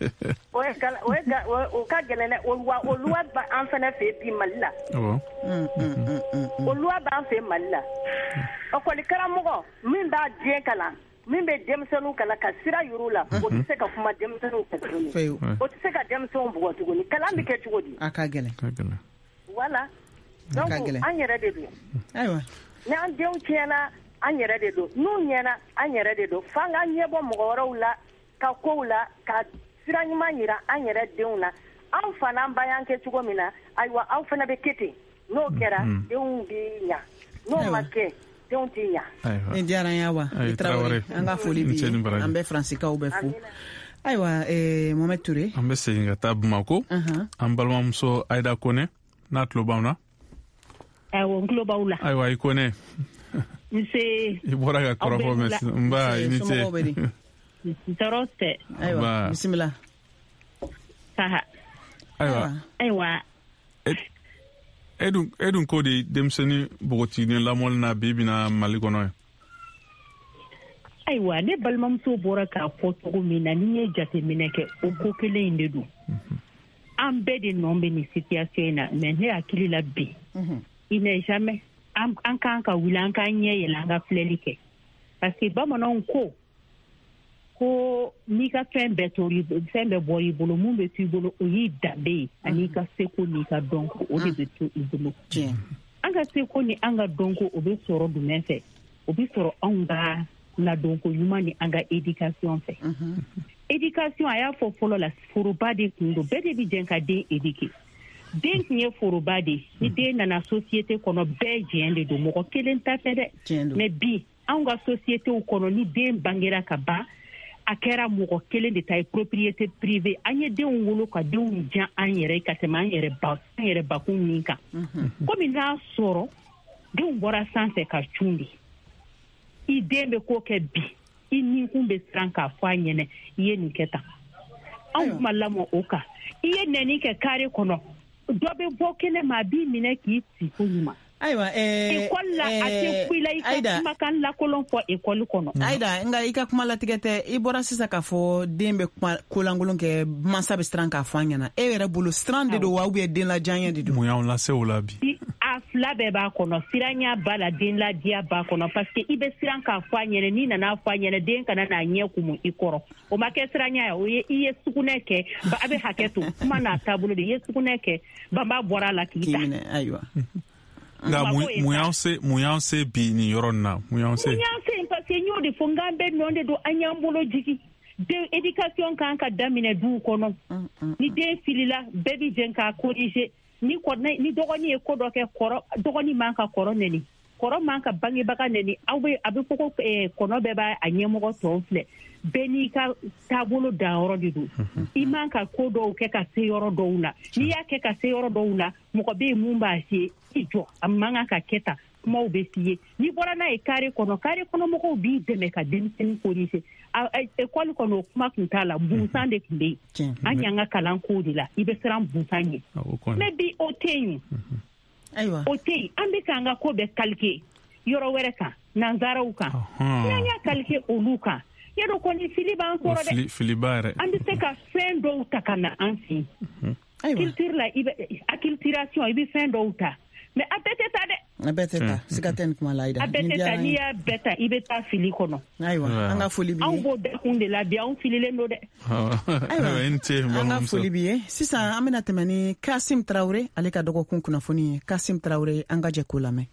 O ka gɛlɛn dɛ o luwa b'an fana fɛ bi Mali la. Awɔ. O luwa b'an fɛ Mali la. Ɔkɔli karamɔgɔ min b'a den kalan min bɛ denmisɛnninw kalan ka sira yir'u la o tɛ se ka kuma denmisɛnninw fɛ tuguni. O tɛ se ka denmisɛnw bugɔ tuguni kalan bɛ kɛ cogo di. A ka gɛlɛn. Voilà. Donc an yɛrɛ de don. Ayiwa. Ni an denw tiɲɛna an yɛrɛ de don n'u ɲɛna an yɛrɛ de don f'an ka ɲɛbɔ mɔgɔ wɛrɛw la ka kow la ka sira ɲuman yira an yɛrɛ denw na an fa n'an ba y'an kɛ cogo min na ayiwa aw fana bɛ kɛ ten n'o kɛra denw bɛ ɲa n'o ma kɛ denw tɛ ɲa. Ni diyara n ye Awa Tarawele an ka foli b'i ye an bɛ Faransikaw bɛ fo. Ayiwa Mohamed Ture. An bɛ segin ka taa Bamako an balimamuso Ayida Kone n'a tulo b'anw na. Awɔ n tulo b'aw la. Ayiwa i Kone. Nse. I bɔra ka kɔrɔfɔ mɛn n ba i ni ce. Tɔɔrɔ tɛ. Ayiwa bisimila. Saha. Ayiwa. Ayiwa. E dun e dun ko de denmisɛnnin npogotiginin lamɔli na bi bi na Mali kɔnɔ ye. Ayiwa ne balimamuso bɔra k'a fɔ cogo min na ni ye jateminɛ kɛ o ko kelen in de don. An bɛɛ de nɔ bɛ nin situation in na mais ne hakili la bi. Il n'est jamais an kan ka wuli an k'an ɲɛ yɛlɛ an ka filɛli kɛ parce que bamananw ko ko n'i ka fɛn bɛɛ tori fɛn bɛɛ bɔra i bolo mun bɛ to i bolo o y'i danbe ye ani ka seko n'i ka dɔnko o de bɛ to i bolo. An ka seko ni an ka dɔnko o bɛ sɔrɔ jumɛn fɛ o bɛ sɔrɔ anw ka ladonko ɲuman ni an ka éducation fɛ. Éducation a y'a fɔ fɔlɔ la foroba de kun don bɛɛ de bɛ jɛn ka den éduquer den tun ye foroba de ni den nana société kɔnɔ bɛɛ jɛn de don mɔgɔ kelen ta tɛ dɛ mais bi anw ka sociétéw kɔnɔ ni den bangera ka ban a kɛra mɔgɔ kelen de ta ye propriété privée an ye denw wolo ka denw jan an yɛrɛ ka tɛmɛ an yɛrɛ ba an yɛrɛ bakun min kan komi n'a sɔrɔ denw bɔra sanfɛ ka cun de i den bɛ ko kɛ bi i ninkun bɛ siran k'a fɔ a ɲɛnɛ i ye nin kɛ tan anw kuma lamɔ o kan i ye nɛni kɛ kare kɔnɔ dɔ bɛ bɔ kɛnɛ ma a b'i minɛ k'i ci ko ɲuman ayiwa eh école la a tɛ kuila i ka kumakan lakolon fɔ école kɔnɔ Aïda nga i ka kuma latigɛ tɛ i bɔra sisan k'a fɔ den bɛ kolankolon kɛ mansa bɛ siran k'a fɔ a ɲɛna e yɛrɛ bolo siran de don wa ou bien den lajanya de don mun y'anw lase o la bi a fila bɛɛ b'a kɔnɔ siranya b'a la den ladiya b'a kɔnɔ parce que i bɛ siran k'a fɔ a ɲɛna n'i nana fɔ a ɲɛna den kana n'a ɲɛ kumu i kɔrɔ o ma kɛ siranya ye o ye i ye sugunɛ kɛ ba a bɛ hakɛ to kuma n'a taabolo de i ye sugunɛ kɛ banba bɔra a la k'i ta ayiwa nga mun y'anw se mun y'anw se bi ni yɔrɔ nin na mun y'anw se mun y'anw se parce que n y'o de fɔ n k'an bɛɛ nɔ de don an y'an bolo jigi den éducation kan ka daminɛ duw kɔnɔ ni den filila bɛɛ bi jɛn k'a corriger ni ni dɔgɔni ye ko dɔ kɛ kɔrɔ dɔgɔni man ka kɔrɔ nɛni kɔrɔ man ka bangebaga nɛni aw bɛ a bɛ fɔ ko kɔnɔ bɛɛ b'a a ɲɛmɔgɔ tɔw filɛ bɛɛ n'i ka taabolo danyɔrɔ de don i man ka ko dɔw kɛ ka se yɔrɔ dɔw la n'i y'a kɛ ka se yɔrɔ dɔw la mɔgɔ bɛ yen mun b'a se i jɔ a man kan ka kɛ tan kumaw bɛ f'i ye n'i bɔra n'a ye kare kɔnɔ kare kɔnɔ mɔgɔw b'i dɛmɛ ka denmisɛnnin corriger école kɔnɔ o kuma tun t'a la bunsan de tun bɛ yen an y'an ka kalan k'o de la i bɛ siran bunsan ɲɛ mais bi o tɛ yen ayiwa o tɛ yen an bɛ k'an ka ko bɛɛ calquer yɔrɔ wɛrɛ kan nanzaraw kan n'an y'a calquer olu kan yadɔ kɔni fili b'an sɔrɔ dɛ filiba yɛrɛ an bɛ se ka fɛn dɔw ta ka na an fɛ yen culture la i bɛ acculturation i bɛ fɛn dɔw ta mais a bɛɛ tɛ ta dɛ a bɛɛ tɛ ta siga tɛ nin kuma la Aïda a bɛɛ tɛ ta n'i y'a bɛɛ ta i bɛ taa fili kɔnɔ ayiwa an ka foli b'i ye anw b'o dakun de la bi anw fililen don dɛ ayiwa an ka foli b'i ye sisan an bɛna tɛmɛ ni Kasim Traoré ale ka dɔgɔkun kunnafoni ye Kasim Traoré an ka jɛ k'o lamɛn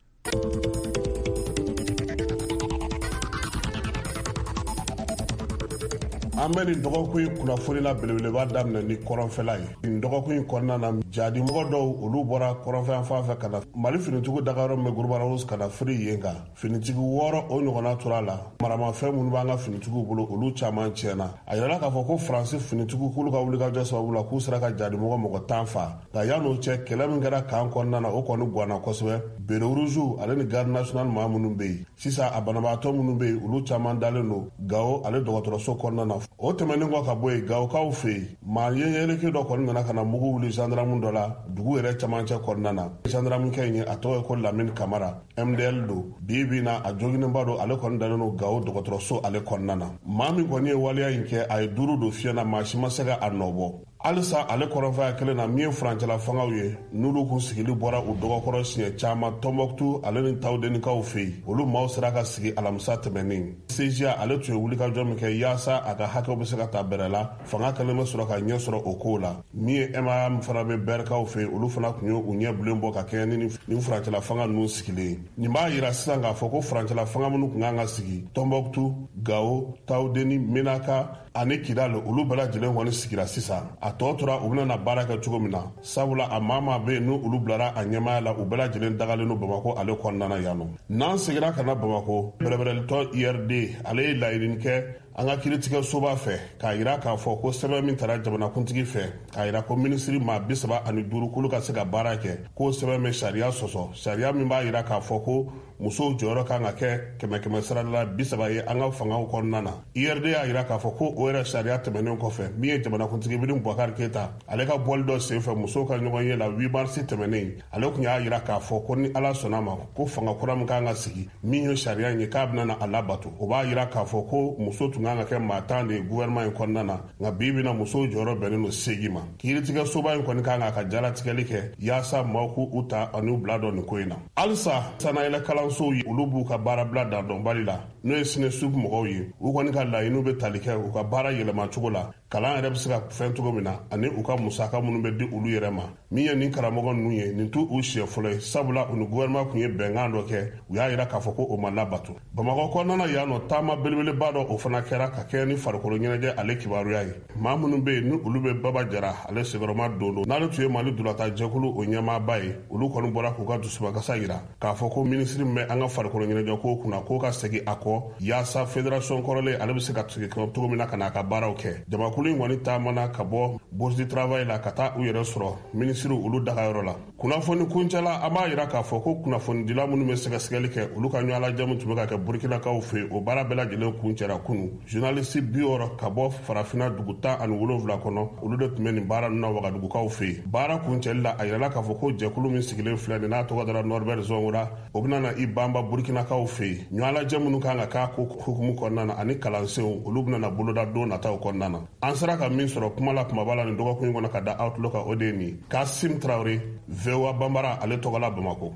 an bɛ nin dɔgɔkun in kunnafoni la belebeleba daminɛ ni kɔrɔnfɛla ye nin dɔgɔkun in kɔnɔna na jadi mɔgɔ dɔw olu bɔra kɔrɔnfɛn fan fɛ ka na mali finitigiw dagayɔrɔ min bɛ Gurubara House ka na firi yen kan finitigi wɔɔrɔ o ɲɔgɔnna tora la maramafɛn minnu b'an ka finitigiw bolo olu caman tiɲɛna a yirala k'a fɔ ko faransi finitigiw k'olu ka wulikajɔ sababu la k'u sera ka jadi mɔgɔ mɔgɔ tan fa nka yan'o cɛ kɛlɛ min kɛra kan kɔnɔna na o kɔni ganna kosɛbɛ bere rouge ale ni garde nationale maa minnu bɛ yen sisan a banabaatɔ minnu bɛ yen olu caman dalen don Gao ale dɔgɔtɔrɔso kɔnɔna na o tɛmɛnen kɔ ka bɔ yen Gawokaw fɛ yen maa yɛyɛlɛke dɔ kɔni nana ka na mugu wuli gendarme dɔ la dugu yɛrɛ camancɛ kɔnɔna na gendarme kɛ in ye a tɔgɔ ye ko Lamine Kamara M D L don bi bi na a joginenba don ale kɔni dalen don Gao dɔgɔtɔrɔso ale kɔnɔna na maa min kɔni ye waleya in kɛ a ye duuru don fiɲɛ na maa si ma se ka a nɔbɔ halisa ale kɔrɔnfɛya kelen na min ye furancɛla fangaw ye n'olu kun sigili bɔra u dɔgɔkɔrɔ siɲɛ caman Tɔnbɔkutu ale ni Tawudenikaw fɛ yen olu maaw sera ka sigi alamisa tɛmɛnen C G A ale tun ye wulikajɔ min kɛ yaasa a ka hakɛw bɛ se ka ta bɛrɛ la fanga kɛlen bɛ sɔrɔ ka ɲɛ sɔrɔ o kow la min ye M I A min fana bɛ bɛrikaw fɛ yen olu fana tun ye u ɲɛ bilen bɔ ka kɛɲɛ ni nin furancɛla fanga ninnu sigilen nin b'a yira sisan k'a fɔ ko furancɛla fanga minnu kun kan ka sigi Tɔnbɔkutu Gao Tawudeni Menaka ani Kidal olu bɛɛ lajɛlen kɔni sigira sisan a tɔ tora u bɛna na baara kɛ cogo min na sabula a maa maa bɛ yen n'u olu bilara a ɲɛmaya la u bɛɛ lajɛlen dagalen don Bamako ale kɔnɔna na yan nɔ n'an seginna ka na Bamako bɛrɛbɛrɛlitɔ I R D ale ye laɲini kɛ an ka kiiritigɛsoba fɛ k'a yira k'a fɔ ko sɛbɛn min taara jamanakuntigi fɛ k'a yira ko minisiri maa bi saba ani duuru k'olu ka se ka baara kɛ k'o sɛbɛn bɛ sariya sɔsɔ sariya min b'a yira k'a fɔ ko musow jɔyɔrɔ kan ka kɛ kɛmɛ kɛmɛ sara la bi saba ye an ka fangaw kɔnɔna na I R D y'a yira k'a fɔ ko o yɛrɛ sariya tɛmɛnen kɔfɛ min ye jamanakuntigi Ibrim Boubacar Keita ale ka bɔli dɔ senfɛ musow ka ɲɔgɔn ye la huit mars tɛmɛnen ale tun y'a yira k'a fɔ ko ni ala sɔnna ma ko fanga kura min kan ka sigi min ye sariya in ye k'a bɛna na a labato o b'a yira k'a fɔ ko muso tun kan ka kɛ maa tan de ye gouvernement in kɔnɔna na nka bi bi na musow jɔyɔrɔ bɛnnen don seegin ma kiiritigɛsoba in kɔni kan ka jalatigɛli kɛ yaasa maaw k'u ta ani u bila dɔ nin ko in na halisa sanayɛlɛ kalansow ye olu b'u ka baara bila dandɔnbali la n'o ye Sinesub mɔgɔw ye u kɔni ka laɲiniw bɛ tali kɛ u ka baara yɛlɛma cogo la kalan yɛrɛ bɛ se ka fɛn cogo min na ani u ka musaka minnu bɛ di olu yɛrɛ ma min ye nin karamɔgɔ ninnu ye nin tu u siɲɛ fɔlɔ ye sabula u ni gouvernement kun ye bɛnkan dɔ kɛ u y'a yira k'a fɔ ko o ma labato bamakɔ kɔnɔna yan nɔ taama belebeleba dɔ o fana kɛra ka kɛ ni farikolo ɲɛnajɛ ale kibaruya ye maa minnu bɛ yen ni olu bɛ baba jara ale sigiyɔrɔma don don n'ale tun ye mali dulata jɛkulu o ɲɛmaaba ye olu kɔni bɔra k'u ka dusubakasa yira k'a fɔ ko minisiri min bɛ an ka farikolo ɲɛnajɛ ko kunna k'o ka segin a kɔ yaasa fédération kɔrɔlen ale bɛ se ka sigi cogo min na ka n'a ka baaraw kɛ jamakulu in kɔni taamana ka bɔ bourse du travail la ka taa u yɛrɛ sɔrɔ minisiri olu dagayɔrɔ la kunnafoni kuncɛla an b'a yira k'a fɔ ko kunnafonidila minnu bɛ sɛgɛsɛgɛli kɛ olu ka ɲɔgɔnlajamu tun bɛ ka kɛ burkinakaw fɛ o baara bɛɛ lajɛlen kuncɛra kunu journaliste bi wɔɔrɔ ka bɔ farafinna dugu tan ani wolonwula kɔnɔ olu de tun bɛ nin baara ninnu na wagadugukaw fɛ baara kuncɛli la a yirala k'a fɔ ko jɛkulu min sigilen filɛ nin n'a tɔgɔ dara Norbert Zongola o bɛna na i banba burkinakaw fɛ ɲɔgɔnlajɛ minnu kan ka k'a ko hukumu kɔnɔna na ani kalansenw olu bɛna na boloda don nataw kɔnɔna na an sera ka min sɔrɔ kuma la kumaba la nin dɔgɔkun in kɔnɔ ka da Outlook kan o de ye nin Kasim Traoré V O A Bambara ale tɔgɔ la Bamakɔ.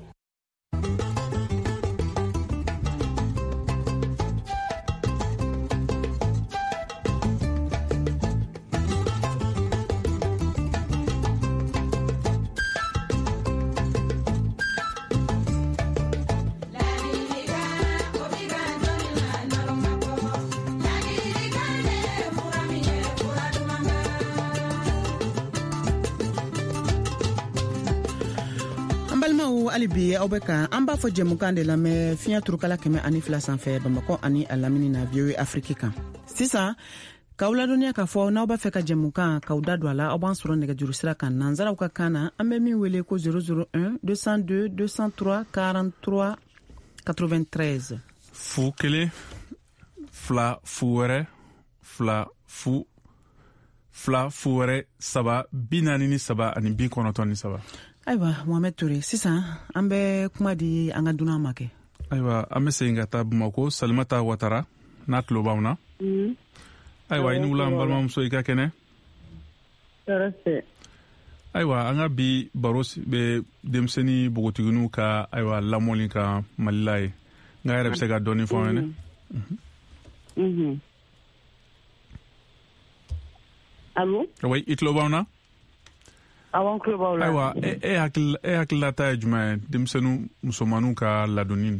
hali bi aw bɛ kan an b'a fɔ jɛmukan de lamɛn fiɲɛ turukala kɛmɛ ani fila sanfɛ Bamakɔ ani a lamini na V O A Afrique kan sisan k'aw ladɔnniya k'a fɔ n'aw b'a fɛ ka jɛmukan k'aw da don a la aw b'an sɔrɔ nɛgɛjuru sira kan nanzaraw ka kan na an bɛ min wele ko zéro zéro un deux cent deux deux cent trois quarante-trois quatre-vingt-treize fu kelen fila fu wɛrɛ fila fu fila fu wɛrɛ saba bi naani ni saba ani bi kɔnɔntɔn ni saba. Ayiwa Mohamed Toure sisan an bɛ kuma di an ka dunan ma kɛ. Ayiwa an bɛ segin ka taa Bamakɔ Salimata Watara n'a tulo b'anw na. Ayiwa i ni wula an balimamuso i ka kɛnɛ. Ayiwa an ka bi baro bɛ denmisɛnnin npogotigininw ka ayiwa lamɔli kan Mali la ye n ka yɛrɛ bɛ se ka dɔɔni fɔ an ɲɛna. Allo. Oui i tulo b'anw na. Awon tulo b'aw la. Ayiwa e e hakili e hakililata ye jumɛn ye denmisɛnninw musomaninw ka ladonni.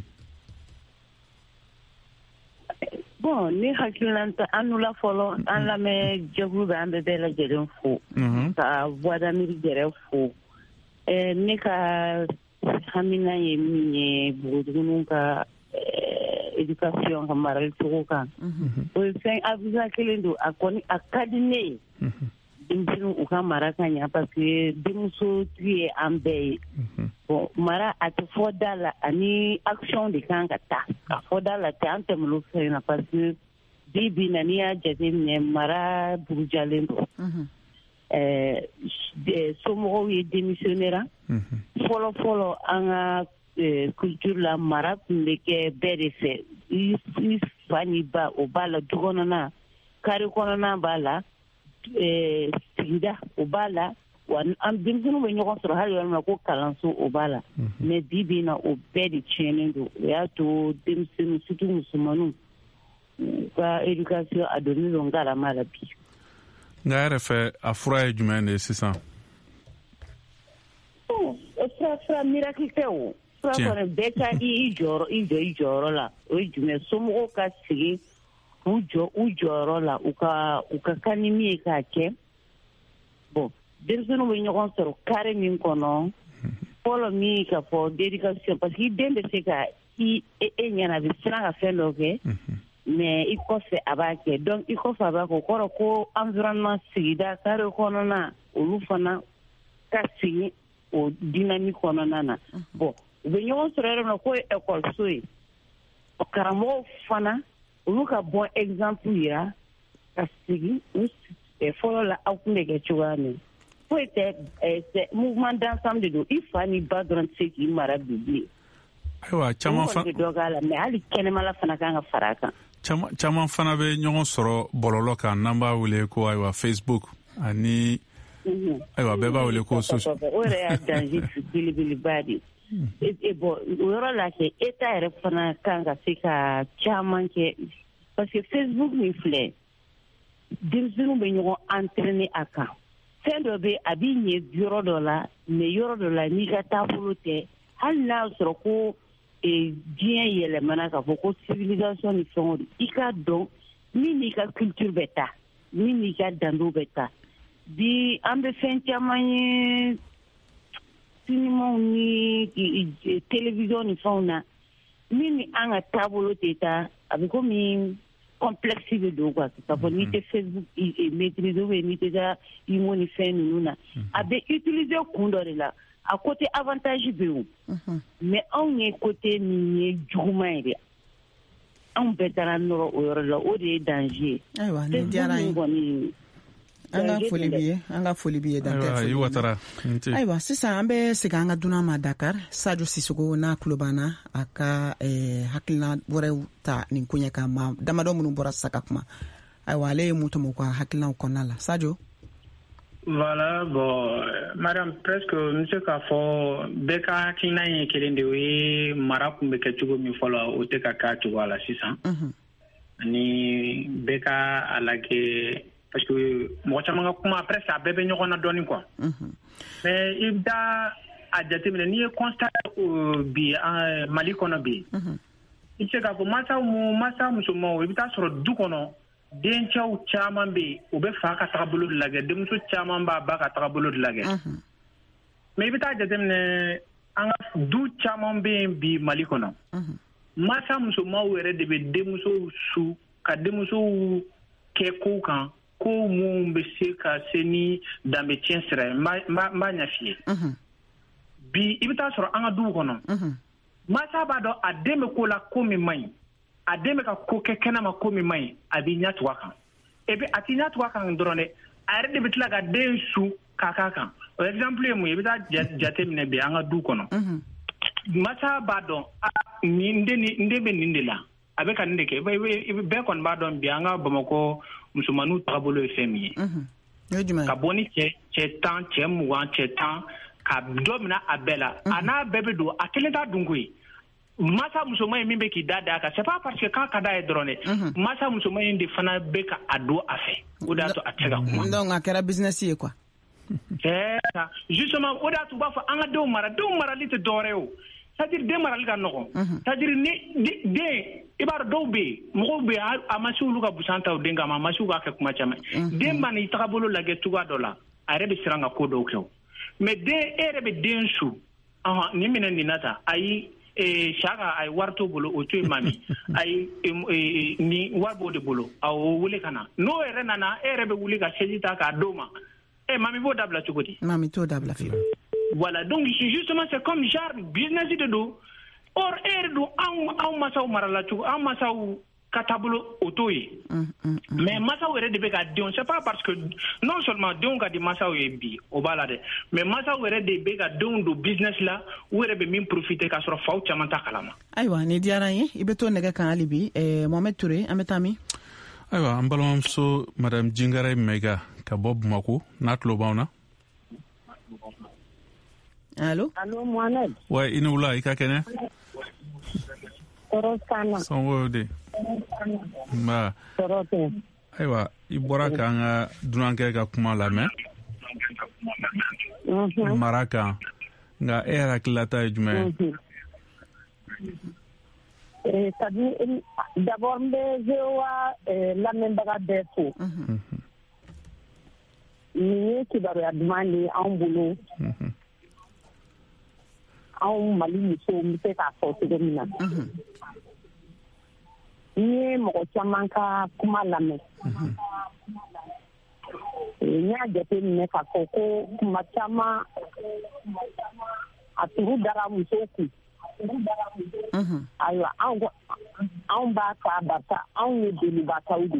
Bon ni hakililanta an n'u la fɔlɔ an lamɛn jɛkulu bɛ an bɛɛ bɛɛ lajɛlen fo ka voix d'Amérique yɛrɛ fo ne ka hamina ye min ye npogotigininw ka éducation ka marali cogo kan o ye fɛn abusa kelen don a kɔni a ka di ne ye denmisɛnninw u ka mara ka ɲa parce que denmusotigi ye an bɛɛ ye bon mara a tɛ fɔ da la ani action de kan ka ta ka fɔ da la tɛ an tɛmɛn'o fɛn na parce que bi bi na n'i y'a jateminɛ mara burujalen don somɔgɔw ye démissionnéra fɔlɔ fɔlɔ an ka culture la mara tun bɛ kɛ bɛɛ de fɛ i fa ni ba o b'a la du kɔnɔna kari kɔnɔna b'a la sigida o b'a la wa an denmisɛnninw bɛ ɲɔgɔn sɔrɔ hali yɔrɔ min na ko kalanso o b'a la mais bi bi na o bɛɛ de tiɲɛnen don o y'a to denmisɛnninw surtout musomaninw ka éducation a donni don ngalama la bi. Nka yɛrɛ fɛ a fura ye jumɛn de ye sisan. fura fura miracle tɛ o fura kɔni bɛɛ ka i jɔyɔrɔ i jɔ i jɔyɔrɔ la o ye jumɛn somɔgɔw ka sigi u jɔ u jɔyɔrɔ la u ka u ka kan ni min ye k'a kɛ bon denmisɛnninw bɛ ɲɔgɔn sɔrɔ kare min kɔnɔ fɔlɔ min ka fɔ d'éducation parce que i den bɛ se ka i e ɲɛna a bɛ siran ka fɛn dɔ kɛ mais i kɔfɛ a b'a kɛ donc i kɔfɛ a b'a kɛ o kɔrɔ ko environnement sigida kare kɔnɔna olu fana ka sigi o dynamique kɔnɔna na bon u bɛ ɲɔgɔn sɔrɔ yɔrɔ min na k'o ye école ye karamɔgɔw fana olu ka bon exemple yira ka sigi u fɔlɔ la aw tun bɛ kɛ cogoya min foyi tɛ mouvement d'ensemble de don i fa ni ba dɔrɔn tɛ se k'i mara bi bilen. Ayiwa caman fana bɛ dɔ k'a la mais hali kɛnɛmala fana kan ka fara a kan. Caman fana bɛ ɲɔgɔn sɔrɔ bɔlɔlɔ kan n'an b'a wele ko ayiwa Facebook ani ayiwa bɛɛ b'a wele ko social. O yɛrɛ y'a danger belebeleba de ye. Bon o yɔrɔ la kɛ État yɛrɛ fana kan ka se ka caman kɛ parce que Facebook min filɛ denmisɛnninw bɛ ɲɔgɔn entraîner a kan fɛn dɔ bɛ a b'i ɲɛ yɔrɔ dɔ la mais yɔrɔ dɔ la n'i ka taabolo tɛ hali n'a sɔrɔ ko diɲɛ yɛlɛmana k'a fɔ ko civilisation ni fɛnw do i ka dɔn min n'i ka culture bɛ taa min n'i ka danbew bɛ taa bi an bɛ fɛn caman ye sinimaw ni télévision ni fɛnw na min ni an ka taabolo tɛ taa a bɛ komi complexe de don quoi k'a fɔ n'i tɛ Facebook maîtriser ou n'i tɛ ka imo ni fɛn ninnu na a bɛ utiliser kun dɔ de la a côté avantage bɛ yen mais anw ye côté min ye juguman ye dɛ anw bɛɛ taara nɔrɔ o yɔrɔ la o de ye danger ye. Ayiwa ni diyara n ye an ka foli b'i ye an ka foli b'i ye Dantɛ ayiwa sisan an bɛ segin an ka dunan ma Dakar Sadio Sisoko n'a tulo b'an na a ka hakilina wɛrɛw ta nin ko ɲɛ kan ma damadɔ minnu bɔra sisan ka kuma ayiwa ale ye mun tɔmɔ u ka hakilinaw kɔnɔna la Sadio. Voilà, bon, madame, presque, n se k'a fɔ bɛɛ ka hakilina ye kelen de o ye mara kun bɛ kɛ cogo min fɔlɔ o tɛ ka k'a cogoya la sisan ani bɛɛ ka a lajɛ parce que mɔgɔ caman ka kuma presque a bɛɛ bɛ ɲɔgɔn na dɔɔnin quoi mais i bɛ taa a jateminɛ n'i ye constat bi Mali kɔnɔ bi i bɛ se k'a fɔ mansa mansa musomanw i bɛ taa sɔrɔ du kɔnɔ dencɛw caman bɛ yen u bɛ fa ka tagabolo de lajɛ denmuso caman b'a ba ka tagabolo de lajɛ mais i bɛ taa jateminɛ an ka du caman bɛ yen bi Mali kɔnɔ mansa musomanw yɛrɛ de bɛ denmusow su ka denmusow kɛ kow kan ko mun bɛ se ka se ni danbe tiɲɛ sira ye n b'a ɲɛ f'i ye bi i bɛ taa sɔrɔ an ka duw kɔnɔ mansa b'a dɔn a den bɛ ko la ko min man ɲi a den bɛ ka ko kɛ kɛnɛma ko min man ɲi a b'i ɲɛ tugu a kan et puis a t'i ɲɛ tugu a kan dɔrɔn dɛ a yɛrɛ de bɛ tila ka den su k'a k'a kan o exemple ye mun ye i bɛ taa jateminɛ bi an ka du kɔnɔ mansa b'a dɔn nin den n den bɛ nin de la a bɛ ka nin de kɛ bɛɛ kɔni b'a dɔn bi an ka Bamakɔ musomaninw taabolo ye fɛn min ye ka bɔ ni cɛ tan cɛ mugan cɛ tan ka dɔ minɛ a bɛɛ la a n'a bɛɛ bɛ don a kelen t'a dun koyi masa musoman ye min bɛ k'i da da kan c'est pas parce que k'a ka d'a ye dɔrɔn dɛ masa musoman in de fana bɛ ka a don a fɛ o de y'a to a tɛ se ka kuma donc a kɛra business ye quoi c'est ça justement o de y'a to u b'a fɔ an ka denw mara denw marali tɛ dɔwɛrɛ ye o c'est-à-dire den marali ka nɔgɔn c'est-à-dire ni den i b'a dɔn dɔw bɛ yen mɔgɔw bɛ yen a ma se olu ka busan ta o den kama a ma se u k'a kɛ kuma caman den ma n'i tagabolo lajɛ cogoya dɔ la a yɛrɛ bɛ siran ka ko dɔw kɛ o mais den e yɛrɛ bɛ den su nin minɛ nin na ta ayi saka ay warto bolo o to mami ay ni wabo de bolo aw wuli kana no ere nana ere be wuli ka sejita ka doma e mami bo dabla chukoti mami to dabla fi voilà donc justement c'est comme genre business de do or ere do an an masaw marala chu an masaw katablo otoyi mais masaw ere de be ka dion c'est pas parce que non seulement dion ka di masaw e bi o bala de mais masaw ere de be ka dion do business la o ere be min profiter ka soro faw chama ta kalama aywa ni diara yi ibe to nega kan alibi eh Mohamed Touré ametami aywa an balomso madame Jingare Mega ka bob mako natlo bawna allo allo Mohamed wa ina wula ka kene Korosana songo de ma aywa i bɔra k'an ka dunankɛ ka kuma lamɛn mara kan nka e yɛrɛ hakililata ye jumɛn ye d'abord n bɛ V O A lamɛnbaga bɛɛ fo nin ye kibaruya duman de ye anw bolo anw Mali musow n bɛ se k'a fɔ cogo min na n ye mɔgɔ caman ka kuma lamɛn n y'a jateminɛ k'a fɔ ko kuma caman a turu dara musow kun ayiwa anw b'a ta barisa anw ye delibataw de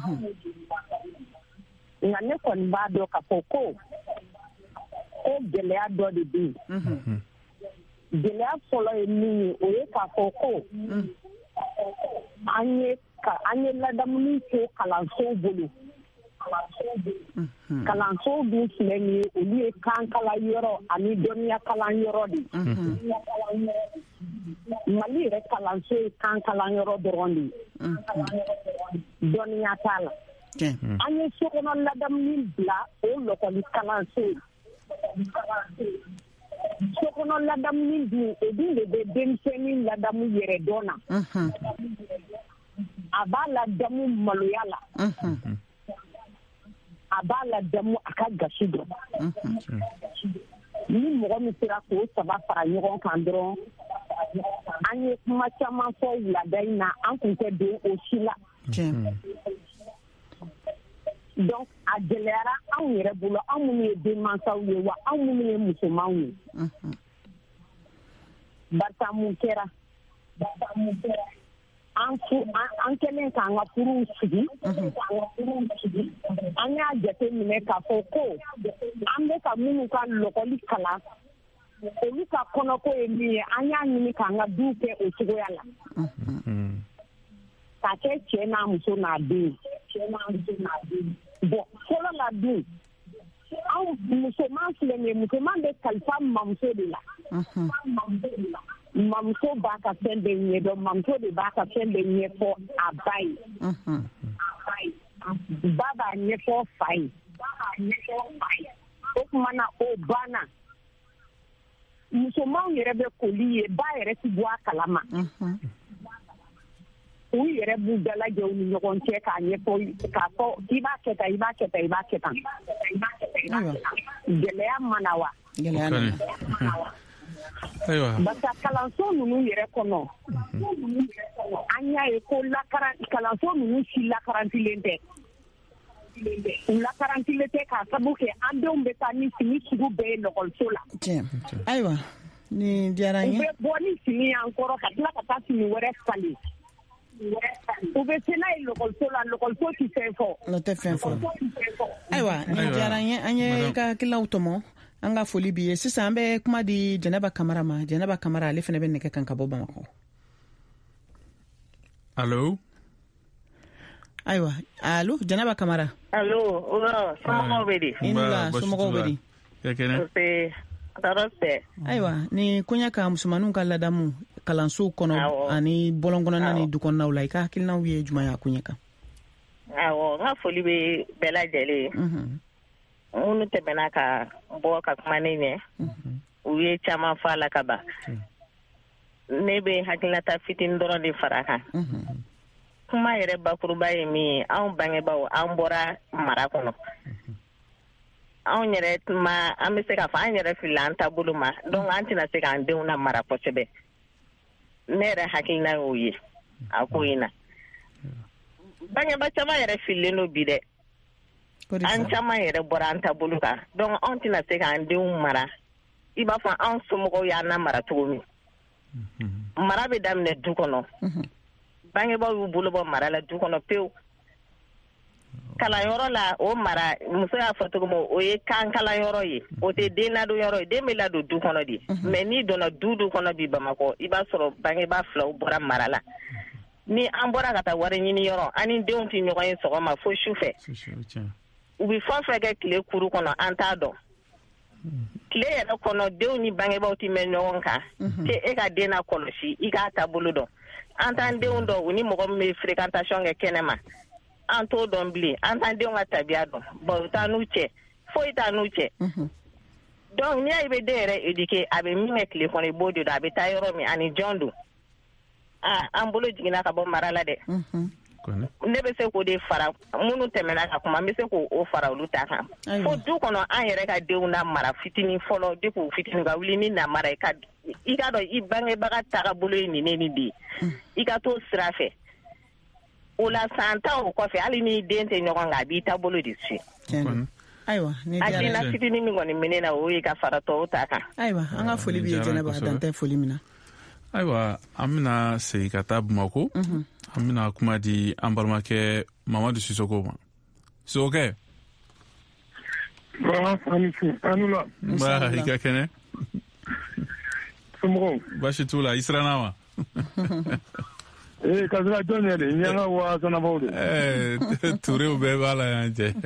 ye nka ne kɔni b'a dɔn k'a fɔ ko ko gɛlɛya dɔ de bɛ yen gɛlɛya fɔlɔ ye min ye o ye k'a fɔ ko an ye an ye ladamu kɛ kalansow bolo kalansow dun filɛ nin ye olu ye kan kalan yɔrɔ ani dɔnniya kalan yɔrɔ de Mali yɛrɛ kalanso ye kan kalan yɔrɔ dɔrɔn de ye dɔnniya t'a la an ye sokɔnɔ ladamu bila o lɔkɔli kalanso sokɔnɔ ladamu dun o dun de bɛ denmisɛnnin ladamu yɛrɛ dɔn na a b'a ladamu maloya la a b'a ladamu a ka gasi dɔn ni mɔgɔ min sera k'o saba fara ɲɔgɔn kan dɔrɔn an ye kuma caman fɔ wulada in na an kun tɛ don o si la donc a gɛlɛyara anw yɛrɛ bolo anw minnu ye denmansaw ye wa anw minnu ye musomanw ye barisa mun kɛra an an kɛlen k'an ka furuw sigi an y'a jate minɛ k'a fɔ ko an bɛ ka minnu ka lɔgɔli kalan olu ka kɔnɔko ye min ye an y'a ɲini k'an ka duw kɛ o cogoya la k'a kɛ cɛ n'a muso n'a den bon fɔlɔ la dun anw musoman filɛ nin ye musoman bɛ kalifa mamuso de la mamuso b'a ka fɛn bɛɛ ɲɛdɔn mamuso de b'a ka fɛn bɛɛ ɲɛfɔ a ba ye ba b'a ɲɛfɔ fa ye o tuma na o banna musomanw yɛrɛ bɛ koli ye ba yɛrɛ ti bɔ a kalama u yɛrɛ b'u dalajɛ u ni ɲɔgɔn cɛ k'a ɲɛfɔ k'a fɔ i b'a kɛ tan i b'a kɛ tan i b'a kɛ tan gɛlɛya mana wa basa kalanso ninnu yɛrɛ kɔnɔ an y'a ye ko kalanso ninnu si lakarantilen tɛ u lakarantilen tɛ k'a sabu kɛ an denw bɛ taa ni fini sugu bɛɛ ye lɔgɔliso la ayiwa ni diyara n ye u bɛ bɔ ni fini y'an kɔrɔ ka tila ka taa fini wɛrɛ falen u bɛ se n'a ye lɔgɔliso la lɔgɔliso tɛ fɛn fɔ n'o tɛ fɛn fɔ ayiwa ni diyara n ye an ye ka hakilaw tɔmɔ an ka foli b'i ye sisan an bɛ kuma di Jɛnɛba Kamara ma Jɛnɛba Kamara ale fana bɛ nɛgɛ kan ka bɔ Bamakɔ allo ayiwa allo Jɛnɛba Kamara allo somɔgɔw bɛ di inula somɔgɔw bɛ di ayiwa ni koɲa ka musomanninw ka ladamu kalansow kɔnɔ ani bɔlɔnkɔnɔna ni dukɔnɔnaw la i ka hakilinaw ye jumɛn ye a koɲa kan awɔ n ka foli bɛ bɛɛ lajɛlen ye minnu tɛmɛna ka bɔ ka kuma ne ɲɛ u ye caman fɔ a la ka ban ne bɛ hakilinata fitinin dɔrɔn de fara kan kuma yɛrɛ bakuruba ye min ye anw bangebaaw an bɔra mara kɔnɔ anw yɛrɛ tuma an bɛ se k'a fɔ an yɛrɛ filila an taabolo ma donc an tɛna se k'an denw na mara kosɛbɛ ne yɛrɛ hakilina y'o ye a ko in na bangebaa caman yɛrɛ fililen don bi dɛ an caman yɛrɛ bɔra an taabolo kan donc anw tɛna se k'an denw mara i b'a fɔ anw somɔgɔw y'an na mara cogo min mara bɛ daminɛ du kɔnɔ bangebaaw y'u bolo bɔ mara la du kɔnɔ pewu kalanyɔrɔ la o mara muso y'a fɔ cogo min o ye kan kalanyɔrɔ ye o tɛ den ladon yɔrɔ ye den bɛ ladon du kɔnɔ de mais n'i donna du du kɔnɔ bi Bamakɔ i b'a sɔrɔ bangebaa filaw bɔra mara la ni an bɔra ka taa wari ɲini yɔrɔ an ni denw tɛ ɲɔgɔn ye sɔgɔma fo su fɛ u bɛ fɛn fɛn kɛ tile kuru kɔnɔ an t'a dɔn tile yɛrɛ kɔnɔ denw ni bangebaaw tɛ mɛn ɲɔgɔn kan k'e e ka den na kɔlɔsi i k'a taabolo dɔn an t'an denw dɔn u ni mɔgɔ min bɛ fréquentation kɛ kɛnɛma an t'o dɔn bilen an t'an denw ka tabiya dɔn bon t'a n'u cɛ foyi t'a n'u cɛ donc n'i y'a ye i bɛ den yɛrɛ éduquer a bɛ min kɛ tile kɔnɔ i b'o de dɔn a bɛ taa yɔrɔ min ani jɔn don ah an bolo jiginna ka bɔ mara la dɛ ne bɛ se k'o de fara minnu tɛmɛna ka kuma n bɛ se k'o fara olu ta kan fo du kɔnɔ an yɛrɛ ka denw na mara fitinin fɔlɔ depuis u fitinin ka wuli ni na mara i ka i ka dɔn i bangebaga tagabolo ye nin ne nin de ye i ka t'o sira fɛ o la san tan o kɔfɛ hali ni den tɛ ɲɔgɔn kan a b'i taabolo de su ayiwa ni diyara hakilina fitinin min kɔni bɛ ne na o ye ka fara tɔw ta kan ayiwa an ka foli b'i ye Jɛnɛba dan tɛ foli min na ayiwa an bɛna segin ka taa Bamakɔ an bɛna kuma di an balimakɛ Mamadu Sisoko ma Sisokɛ anula nba i ka kɛnɛ somɔgɔw baasi t'u la i siranna wa ee kasira jɔn yɛrɛ n y'an ka wa sanabaw de ɛɛ turew bɛɛ b'a la yan cɛ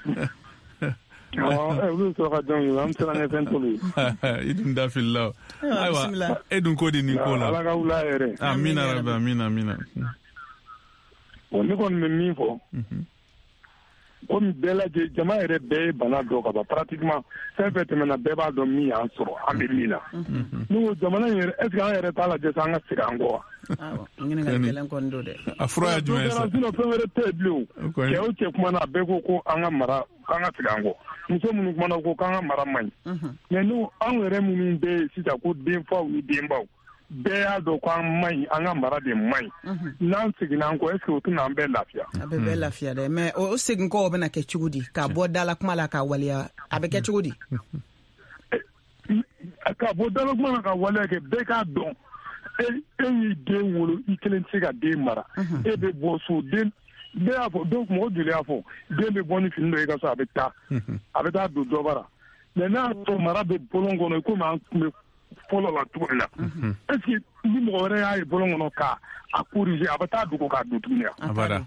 olu sɔrɔ ka jɔn ye an bɛ se ka ɲɛ fɛn tolu ye i dun da filila o ayiwa e dun ko di nin ko la ala ka wula yɛrɛ amina rabi amina amina bon ne kɔni bɛ min fɔ komi bɛɛ lajɛ jama yɛrɛ bɛɛ ye bana dɔ ka ban pratiquement fɛn fɛn tɛmɛna bɛɛ b'a dɔn min y'an sɔrɔ an bɛ min na ne ko jamana in yɛrɛ est ce que an yɛrɛ t'a lajɛ sa an ka segin an kɔ wa a fura ye jumɛn ye sa sinon fɛn wɛrɛ tɛ yen bilen o cɛ o cɛ kumana a bɛɛ ko ko an ka mara k'an ka segin an kɔ muso minnu kumana ko k'an ka mara man ɲi mais n'u anw yɛrɛ minnu bɛ yen sisan ko denfaw ni denbaw bɛɛ y'a dɔn ko an man ɲi an ka mara de man ɲi n'an seginna an kɔ est ce que o tɛna an bɛɛ lafiya a bɛ bɛɛ lafiya dɛ mais o segin kɔ bɛna kɛ cogo di k'a bɔ dala kuma la k'a waleya a bɛ kɛ cogo di k'a bɔ dala kuma la k'a waleya kɛ bɛɛ k'a dɔn e y'i den wolo i kelen tɛ se ka den mara e bɛ bɔ so den bɛɛ y'a fɔ donc mɔgɔ joli y'a fɔ den bɛ bɔ ni fini dɔ ye ka so a bɛ taa a bɛ taa don dɔ bara mais n'a y'a sɔrɔ mara bɛ bolon kɔnɔ komi an tun bɛ fɔlɔ la cogo min na est ce que ni mɔgɔ wɛrɛ y'a ye bolon kɔnɔ k'a a corriger a bɛ taa dogo k'a don tuguni wa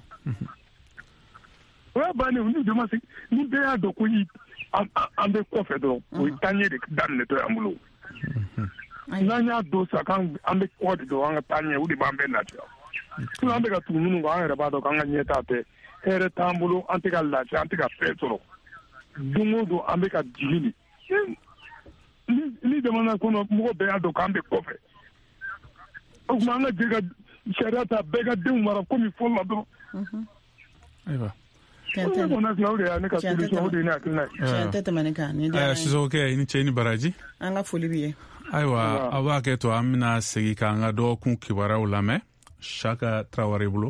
o y'a bannen ni jama se ni bɛɛ y'a dɔn ko an bɛ kɔfɛ dɔrɔn o ye taaɲɛ de daminɛtɔ y'an bolo n'an y'a don sa k'an bɛ kɔ de dɔn an ka taaɲɛ o de b'an bɛɛ lafiya sinon an bɛ ka tugu minnu kɔ an yɛrɛ b'a dɔn k'an ka ɲɛtaa tɛ hɛrɛ t'an bolo an tɛ ka lafiya an tɛ ka fɛn sɔrɔ don o don an bɛ ka jigin de ni jamana kɔnɔ mɔgɔ bɛɛ y'a dɔn k'an bɛ kɔfɛ o tuma an ka jɛ ka sariya ta bɛɛ ka denw mara komi fɔlɔ la dɔrɔn ayiwa sisokɛ i ni cɛ i ni baraji an ka foli b'i ye ayiwa a b'a kɛ to an bɛna segin k'an ka dɔgɔkun kibaruyaw lamɛn Shaka Traoré bolo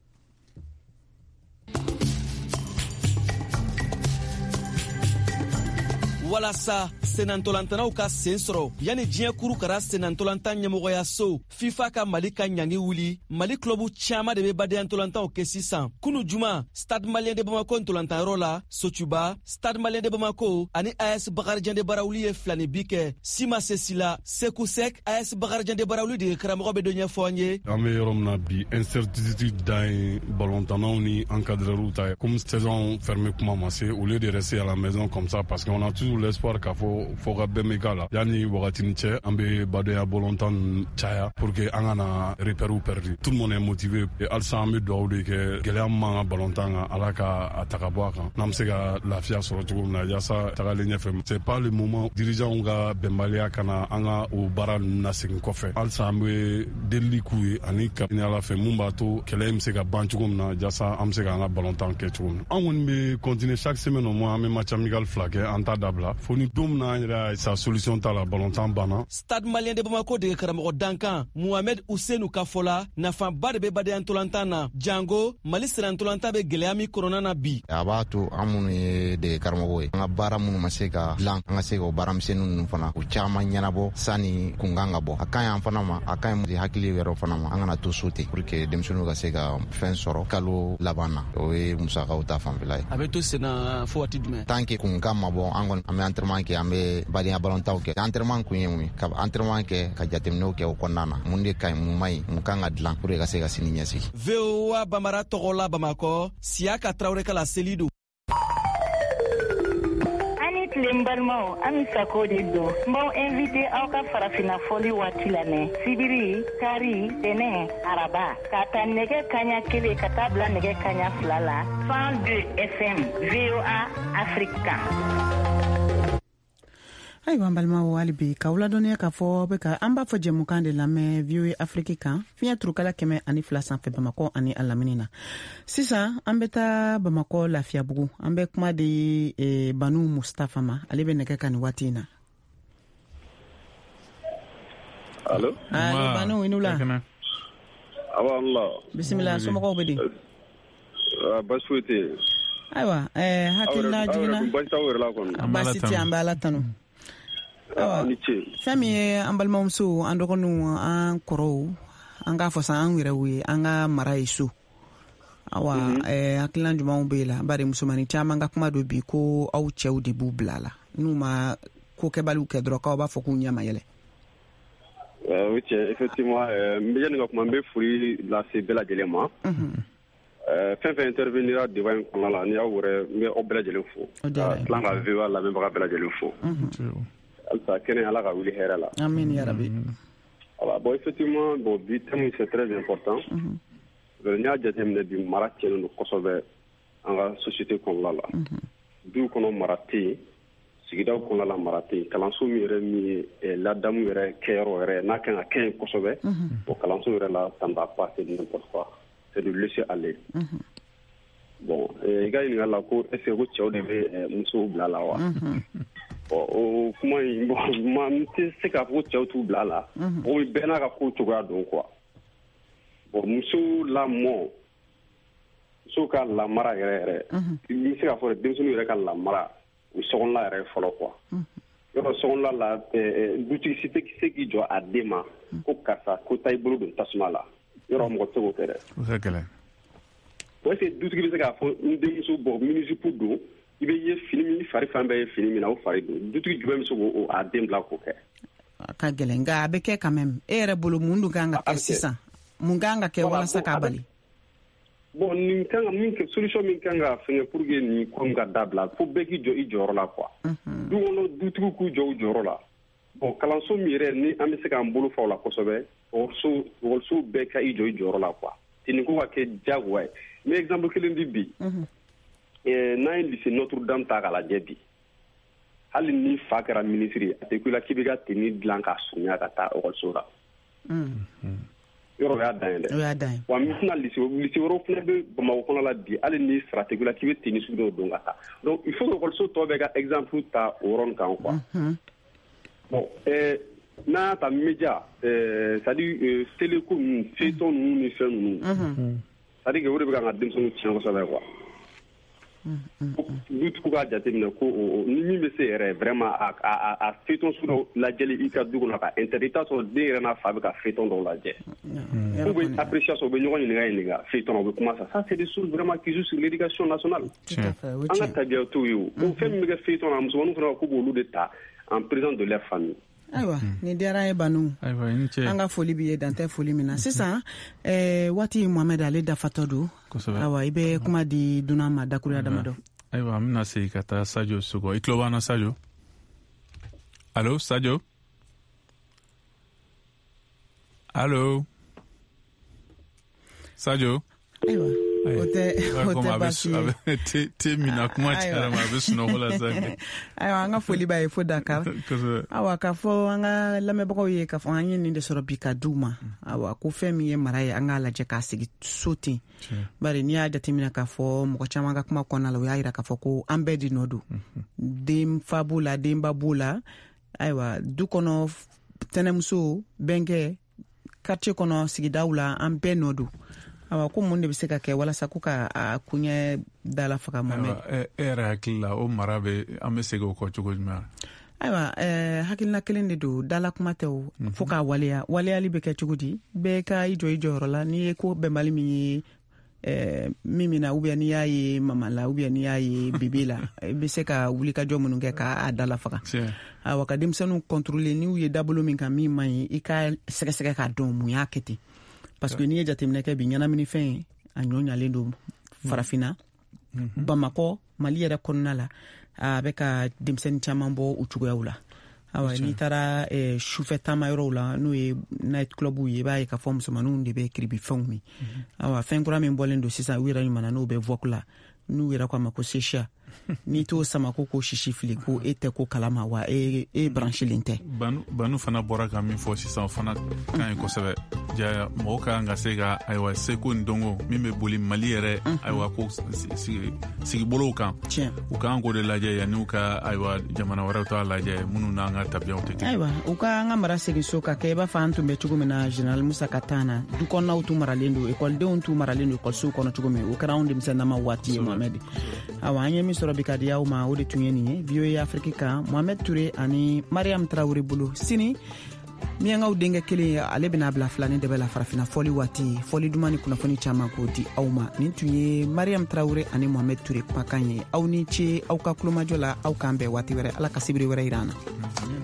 walasa senantolantanaw ka sen sɔrɔ yani diɲɛ kuru kara senantolantan ɲɛmɔgɔya so FIFA ka Mali ka ɲangi wuli Mali klubu caaman de be badeyantolantanw kɛ sisan kunu juma Stade Malien de Bamako ntolantanyɔrɔ la Sotuba Stade Malien de Bamako ani A S Bakarijan de Barawuli ye filani bi kɛ Sima Sesila Sekou Sek A S Bakarijan de Barawuli de karamɔgɔ be do ɲɛfɔ an ye an be yɔrɔ min na bi incertitude dan ye ballontannaw ni encadreurs ta ye comme saison fermée kuma ma se au lieu de rester à la maison comme ça parce qu'on a toujours l'espoir k'a fɔ fɔ ka bɛn bɛ k'a la yanni wagatini cɛ an bɛ badoya bɔlɔntan caya pour que an kana repères perdu tout le monde est motivé halisa an bɛ dugawu de kɛ gɛlɛya min b'an ka bɔlɔntan kan ala ka a ta ka bɔ a kan n'an bɛ se ka lafiya sɔrɔ cogo min na yaasa tagalen ɲɛfɛ c'est pas le moment dirigeants ka bɛnbaliya kana an ka o baara ninnu lasegin kɔfɛ halisa an bɛ delili k'u ye ani ka ɲini ala fɛ mun b'a to kɛlɛ in bɛ se ka ban cogo min na yaasa an bɛ se k'an ka bɔlɔntan kɛ cogo min na an kɔni bɛ continuer chaque semaine au moins an bɛ match amical fila kɛ an t'a dabila fo ni don min na an yɛrɛ sa solution t'a la ballontan banna Stade Malien de Bamako de karamɔgɔ dankan Mohamed Ousseinou ka fɔ la nafaba de be badeyantolantan na jango Mali senantolantan be gɛlɛya min kɔnɔna na bi a b'a to an minnu ye de karamɔgɔ ye an ka baara minnu ma se ka dilan an ka se k'o baaramisɛnnin ninnu fana o caman ɲɛnabɔ sani kunkan ka bɔ a ka ɲi an fana ma a ka ɲi hakili wɛrɛ fana ma an kana to so ten pour que denmisɛnninw ka se ka fɛn sɔrɔ kalo laban na o ye musakaw ta fanfɛla ye a bɛ to senna fo waati jumɛn tant que kunkan ma bɔ an kɔni an bɛ entraînement kɛ an bɛ badenya ballontanw kɛ entraînement kun ye mun ye ka entraînement kɛ ka jateminɛw kɛ o kɔnɔna na mun de ka ɲi mun ma ɲi mun kan ka dilan pour que ka se ka sini ɲɛsigi V O A Bamara tɔgɔ la Bamakɔ Siaka Traoré ka la seli don tile n balimaw an bɛ sago de don n b'aw invité aw ka farafina fɔli waati la mɛn sibiri kari tɛnɛ araba ka ta nɛgɛ kaɲa kelen ka taa bila nɛgɛ kaɲa fila la cent deux F M V O A Afrique kan. ayiwa an balimaw hali bi k'aw ladɔnniya k'a fɔ bɛ ka an b'a fɔ jɛmukan de lamɛn V O A Afrique kan fiɲɛ turukala kɛmɛ ani fila sanfɛ Bamakɔ ani a lamini na sisan an bɛ taa Bamakɔ Lafiyabugu an bɛ kuma di eh, Banu Mustafa ma ale bɛ nɛgɛ ka nin waati in na allo allo Banu i nula awa Allah bisimila somɔgɔw bɛ di baasi foyi tɛ ayiwa eh, hakilina jiginna baasi tɛ an bɛ Ala tanu fɛn min ye an balimamuso an dɔgɔninw an kɔrɔw an k'a fɔ sa an yɛrɛw ye an ka mara ye so awa hakilina jumanw bɛ la bari musomanin caman ka kuma do bi ko aw cɛw de b'u bila la n'u ma ko kɛbaliw kɛ dɔrɔn k'aw b'a fɔ k'u ɲɛ ma yɛlɛ o cɛ effectivement n bɛ yanni ka kuma n bɛ foli lase bɛɛ lajɛlen ma fɛn fɛn intervenira débat in kɔnɔna la ni y'aw wɛrɛ n bɛ aw bɛɛ lajɛlen fo ka tila ka V O A lamɛnbaga bɛɛ lajɛlen fo halisa kɛnɛ Ala ka wuli hɛrɛ la amin ya rabi voilà bon effectivement bon bi thème c'est très important n'i y'a jateminɛ bi mara tiɲɛnen don kosɛbɛ an ka société kɔnɔla la du kɔnɔ mara tɛ yen sigidaw kɔnɔla la mara tɛ yen kalanso min yɛrɛ min ye ladamu yɛrɛ kɛyɔrɔ yɛrɛ n'a kan ka kɛ yen kosɛbɛ o kalanso yɛrɛ la ça ne va pas c'est n'importe quoi c'est de laisser aller bon i ka ɲininka la ko est ce que ko cɛw de bɛ musow bila la wa o kuma in bon ma n tɛ se k'a fɔ ko cɛw t'u bila la o bɛɛ n'a ka ko cogoya don quoi bon muso lamɔ muso ka lamara yɛrɛ yɛrɛ i bɛ se k'a fɔ denmisɛnninw yɛrɛ ka lamara o sokɔnɔla yɛrɛ fɔlɔ quoi yɔrɔ sokɔnɔla la dutigi si tɛ se k'i jɔ a den ma ko karisa ko taa i bolo don tasuma la yɔrɔ mɔgɔ tɛ se k'o kɛ dɛ. o ka gɛlɛn. o est ce que dutigi bɛ se k'a fɔ n denmuso bɔ minisipu don i bɛ ye fini min fari fan bɛɛ ye fini min na o fari don dutigi jumɛn bɛ se k'o a den bila k'o kɛ. a ka gɛlɛn nka a bɛ kɛ quand même e yɛrɛ bolo mun dun kan ka kɛ sisan mun kan ka kɛ walasa k'a bali. bon nin kan ka min kɛ solution min kan ka fɛngɛ pour que nin ko ka dabila fo bɛɛ k'i jɔ i jɔyɔrɔ la quoi. du kɔnɔ dutigi k'u jɔ u jɔyɔrɔ la bon kalanso min yɛrɛ ni an bɛ se k'an bolo fa o la kosɛbɛ ekɔliso ekɔliso bɛɛ ka i jɔ i jɔyɔrɔ la quoi. nin ko ka kɛ diyagoya ye n bɛ exemple kelen di bi. n'an ye lycée Notre Dame ta k'a lajɛ bi hali ni fa kɛra minisiri a tɛ ku i la k'i bɛ ka tenue dilan k'a surunya ka taa ekɔliso la. yɔrɔ o y'a dan ye dɛ. o y'a dan ye. wa maintenant lycée lycée wɛrɛw fana bɛ Bamakɔ kɔnɔ la bi hali ni sara tɛ ku i la k'i bɛ tenue sugu dɔw don ka taa donc il faut que ekɔliso tɔw bɛɛ ka exemple ta o yɔrɔ nin kan quoi. bon ɛɛ n'an y'a ta média ɛɛ c'est à dire télé ko ninnu feuilleton ninnu ni fɛn ninnu c'est à dire que o de bɛ ka an ka denmisɛnninw tiɲɛ kosɛbɛ quoi. dutigiw k'a jateminɛ ko ni min bɛ se yɛrɛ vraiment a a a feuilleton sugu dɔw lajɛli i ka du kɔnɔ ka interdit i t'a sɔrɔ den yɛrɛ n'a fa bɛ ka feuilleton dɔw lajɛ ou bien appréciation u bɛ ɲɔgɔn ɲininka ɲininka feuilleton u bɛ kuma sa ça c'est des choses vraiment qui jouent sur l'éducation nationale an ka tabiya t'o ye o fɛn min bɛ kɛ feuilleton na musomaninw fana ko b'olu de ta en présence de leur famille. ayiwa ni diyara ye Banu an ka foli b'i ye dan tɛ foli min na sisan waati Mohamed ale dafatɔ don ayiwa i bɛ kuma di dunan ma dakuruya damadɔ. ayiwa an bɛna segin ka taa Sadio Sogɔ i tulo b'an na Sadio allo Sadio allo Sadio. ayiwa o tɛ o tɛ baasi ye a bɛ te min na kuma cayara ma a bɛ sunɔgɔ la sa. ayiwa an ka foli b'a ye fo Dakar ayiwa k'a fɔ an ka lamɛnbagaw ye k'a fɔ an ye nin de sɔrɔ bi ka di u ma ayiwa ko fɛn min ye mara ye an k'a lajɛ k'a sigi so ten bari n'i y'a jateminɛ k'a fɔ mɔgɔ caman ka kuma kɔnɔna la o y'a jira k'a fɔ ko an bɛɛ de nɔ don denfa b'o la denba b'o la ayiwa du kɔnɔ tɛnɛmuso bɛnkɛ quartier kɔnɔ sigidaw la an bɛɛ nɔ don awa ko mun de bɛ se ka kɛ walasa ko ka a kuɲɛ dala faga Mohamed. e yɛrɛ hakili la o mara bɛ an bɛ segin o kɔ cogo jumɛn. ayiwa hakilina kelen de don dala kuma tɛ o fo k'a waleya waleyali bɛ kɛ cogo di bɛɛ ka i jɔ i jɔyɔrɔ la n'i ye ko bɛnbali min ye min min na ou bien n'i y'a ye mama la ou bien n'i y'a ye bebe la i bɛ se ka wuli ka jɔ minnu kɛ k'a dala faga awa ka denmisɛnninw contrôler n'u ye dabolo min kan min man ɲi i ka sɛgɛsɛgɛ k'a dɔn mun y'a kɛ ten. parce que n'i ye jateminɛ kɛ bi ɲɛnaminifɛn a ɲɔɲalen don farafina Bamakɔ Mali yɛrɛ kɔnɔna la a bɛ ka denmisɛnnin caman bɔ o cogoyaw la awa n'i taara sufɛ taama yɔrɔw la n'o ye night clubw ye i b'a ye k'a fɔ musomaninw de bɛ kiribifɛnw min awa fɛn kura min bɔlen don sisan u yɛrɛ ɲuman n'o bɛ vogue la n'u yɛrɛ ko a ma ko secha n'i t'o sama ko ko sisi fili ko e tɛ ko kalama wa e e branchilen tɛ. Banu fana bɔra ka min fɔ sisan o fana kan ye kosɛbɛ ja mɔgɔ ka kan ka se ka ayiwa seko ni dɔnko min bɛ boli Mali yɛrɛ ayiwa ko sigibolow kan u kan k'o de lajɛ yanni u ka ayiwa jamana wɛrɛw t'a lajɛ minnu n'an ka tabiyaw tɛ kelen. ayiwa u ka an ka mara segin so ka kɛ i b'a fɔ an tun bɛ cogo min na Général Musa ka taa na du kɔnɔnaw tun maralen don ekɔlidenw tun maralen don ekɔlisow kɔnɔ cogo min o kɛra anw denmisɛnninama waati ye Mohamed awa an ye min sɔrɔ bi ka di aw ma o de tun ye nin ye V O A Afrique kan Mohamed Touré ani Mariam Traoré bolo sini miyankaw denkɛ kelen ye ale bɛna bila filani de bɛ la farafina fɔli waati fɔli duman ni kunnafoni caman k'o di aw ma nin tun ye Mariam Traoré ani Mohamed Touré kumakan ye aw ni ce aw ka kulomajɔ la aw k'an bɛn waati wɛrɛ ala ka sibiri wɛrɛ yira an na.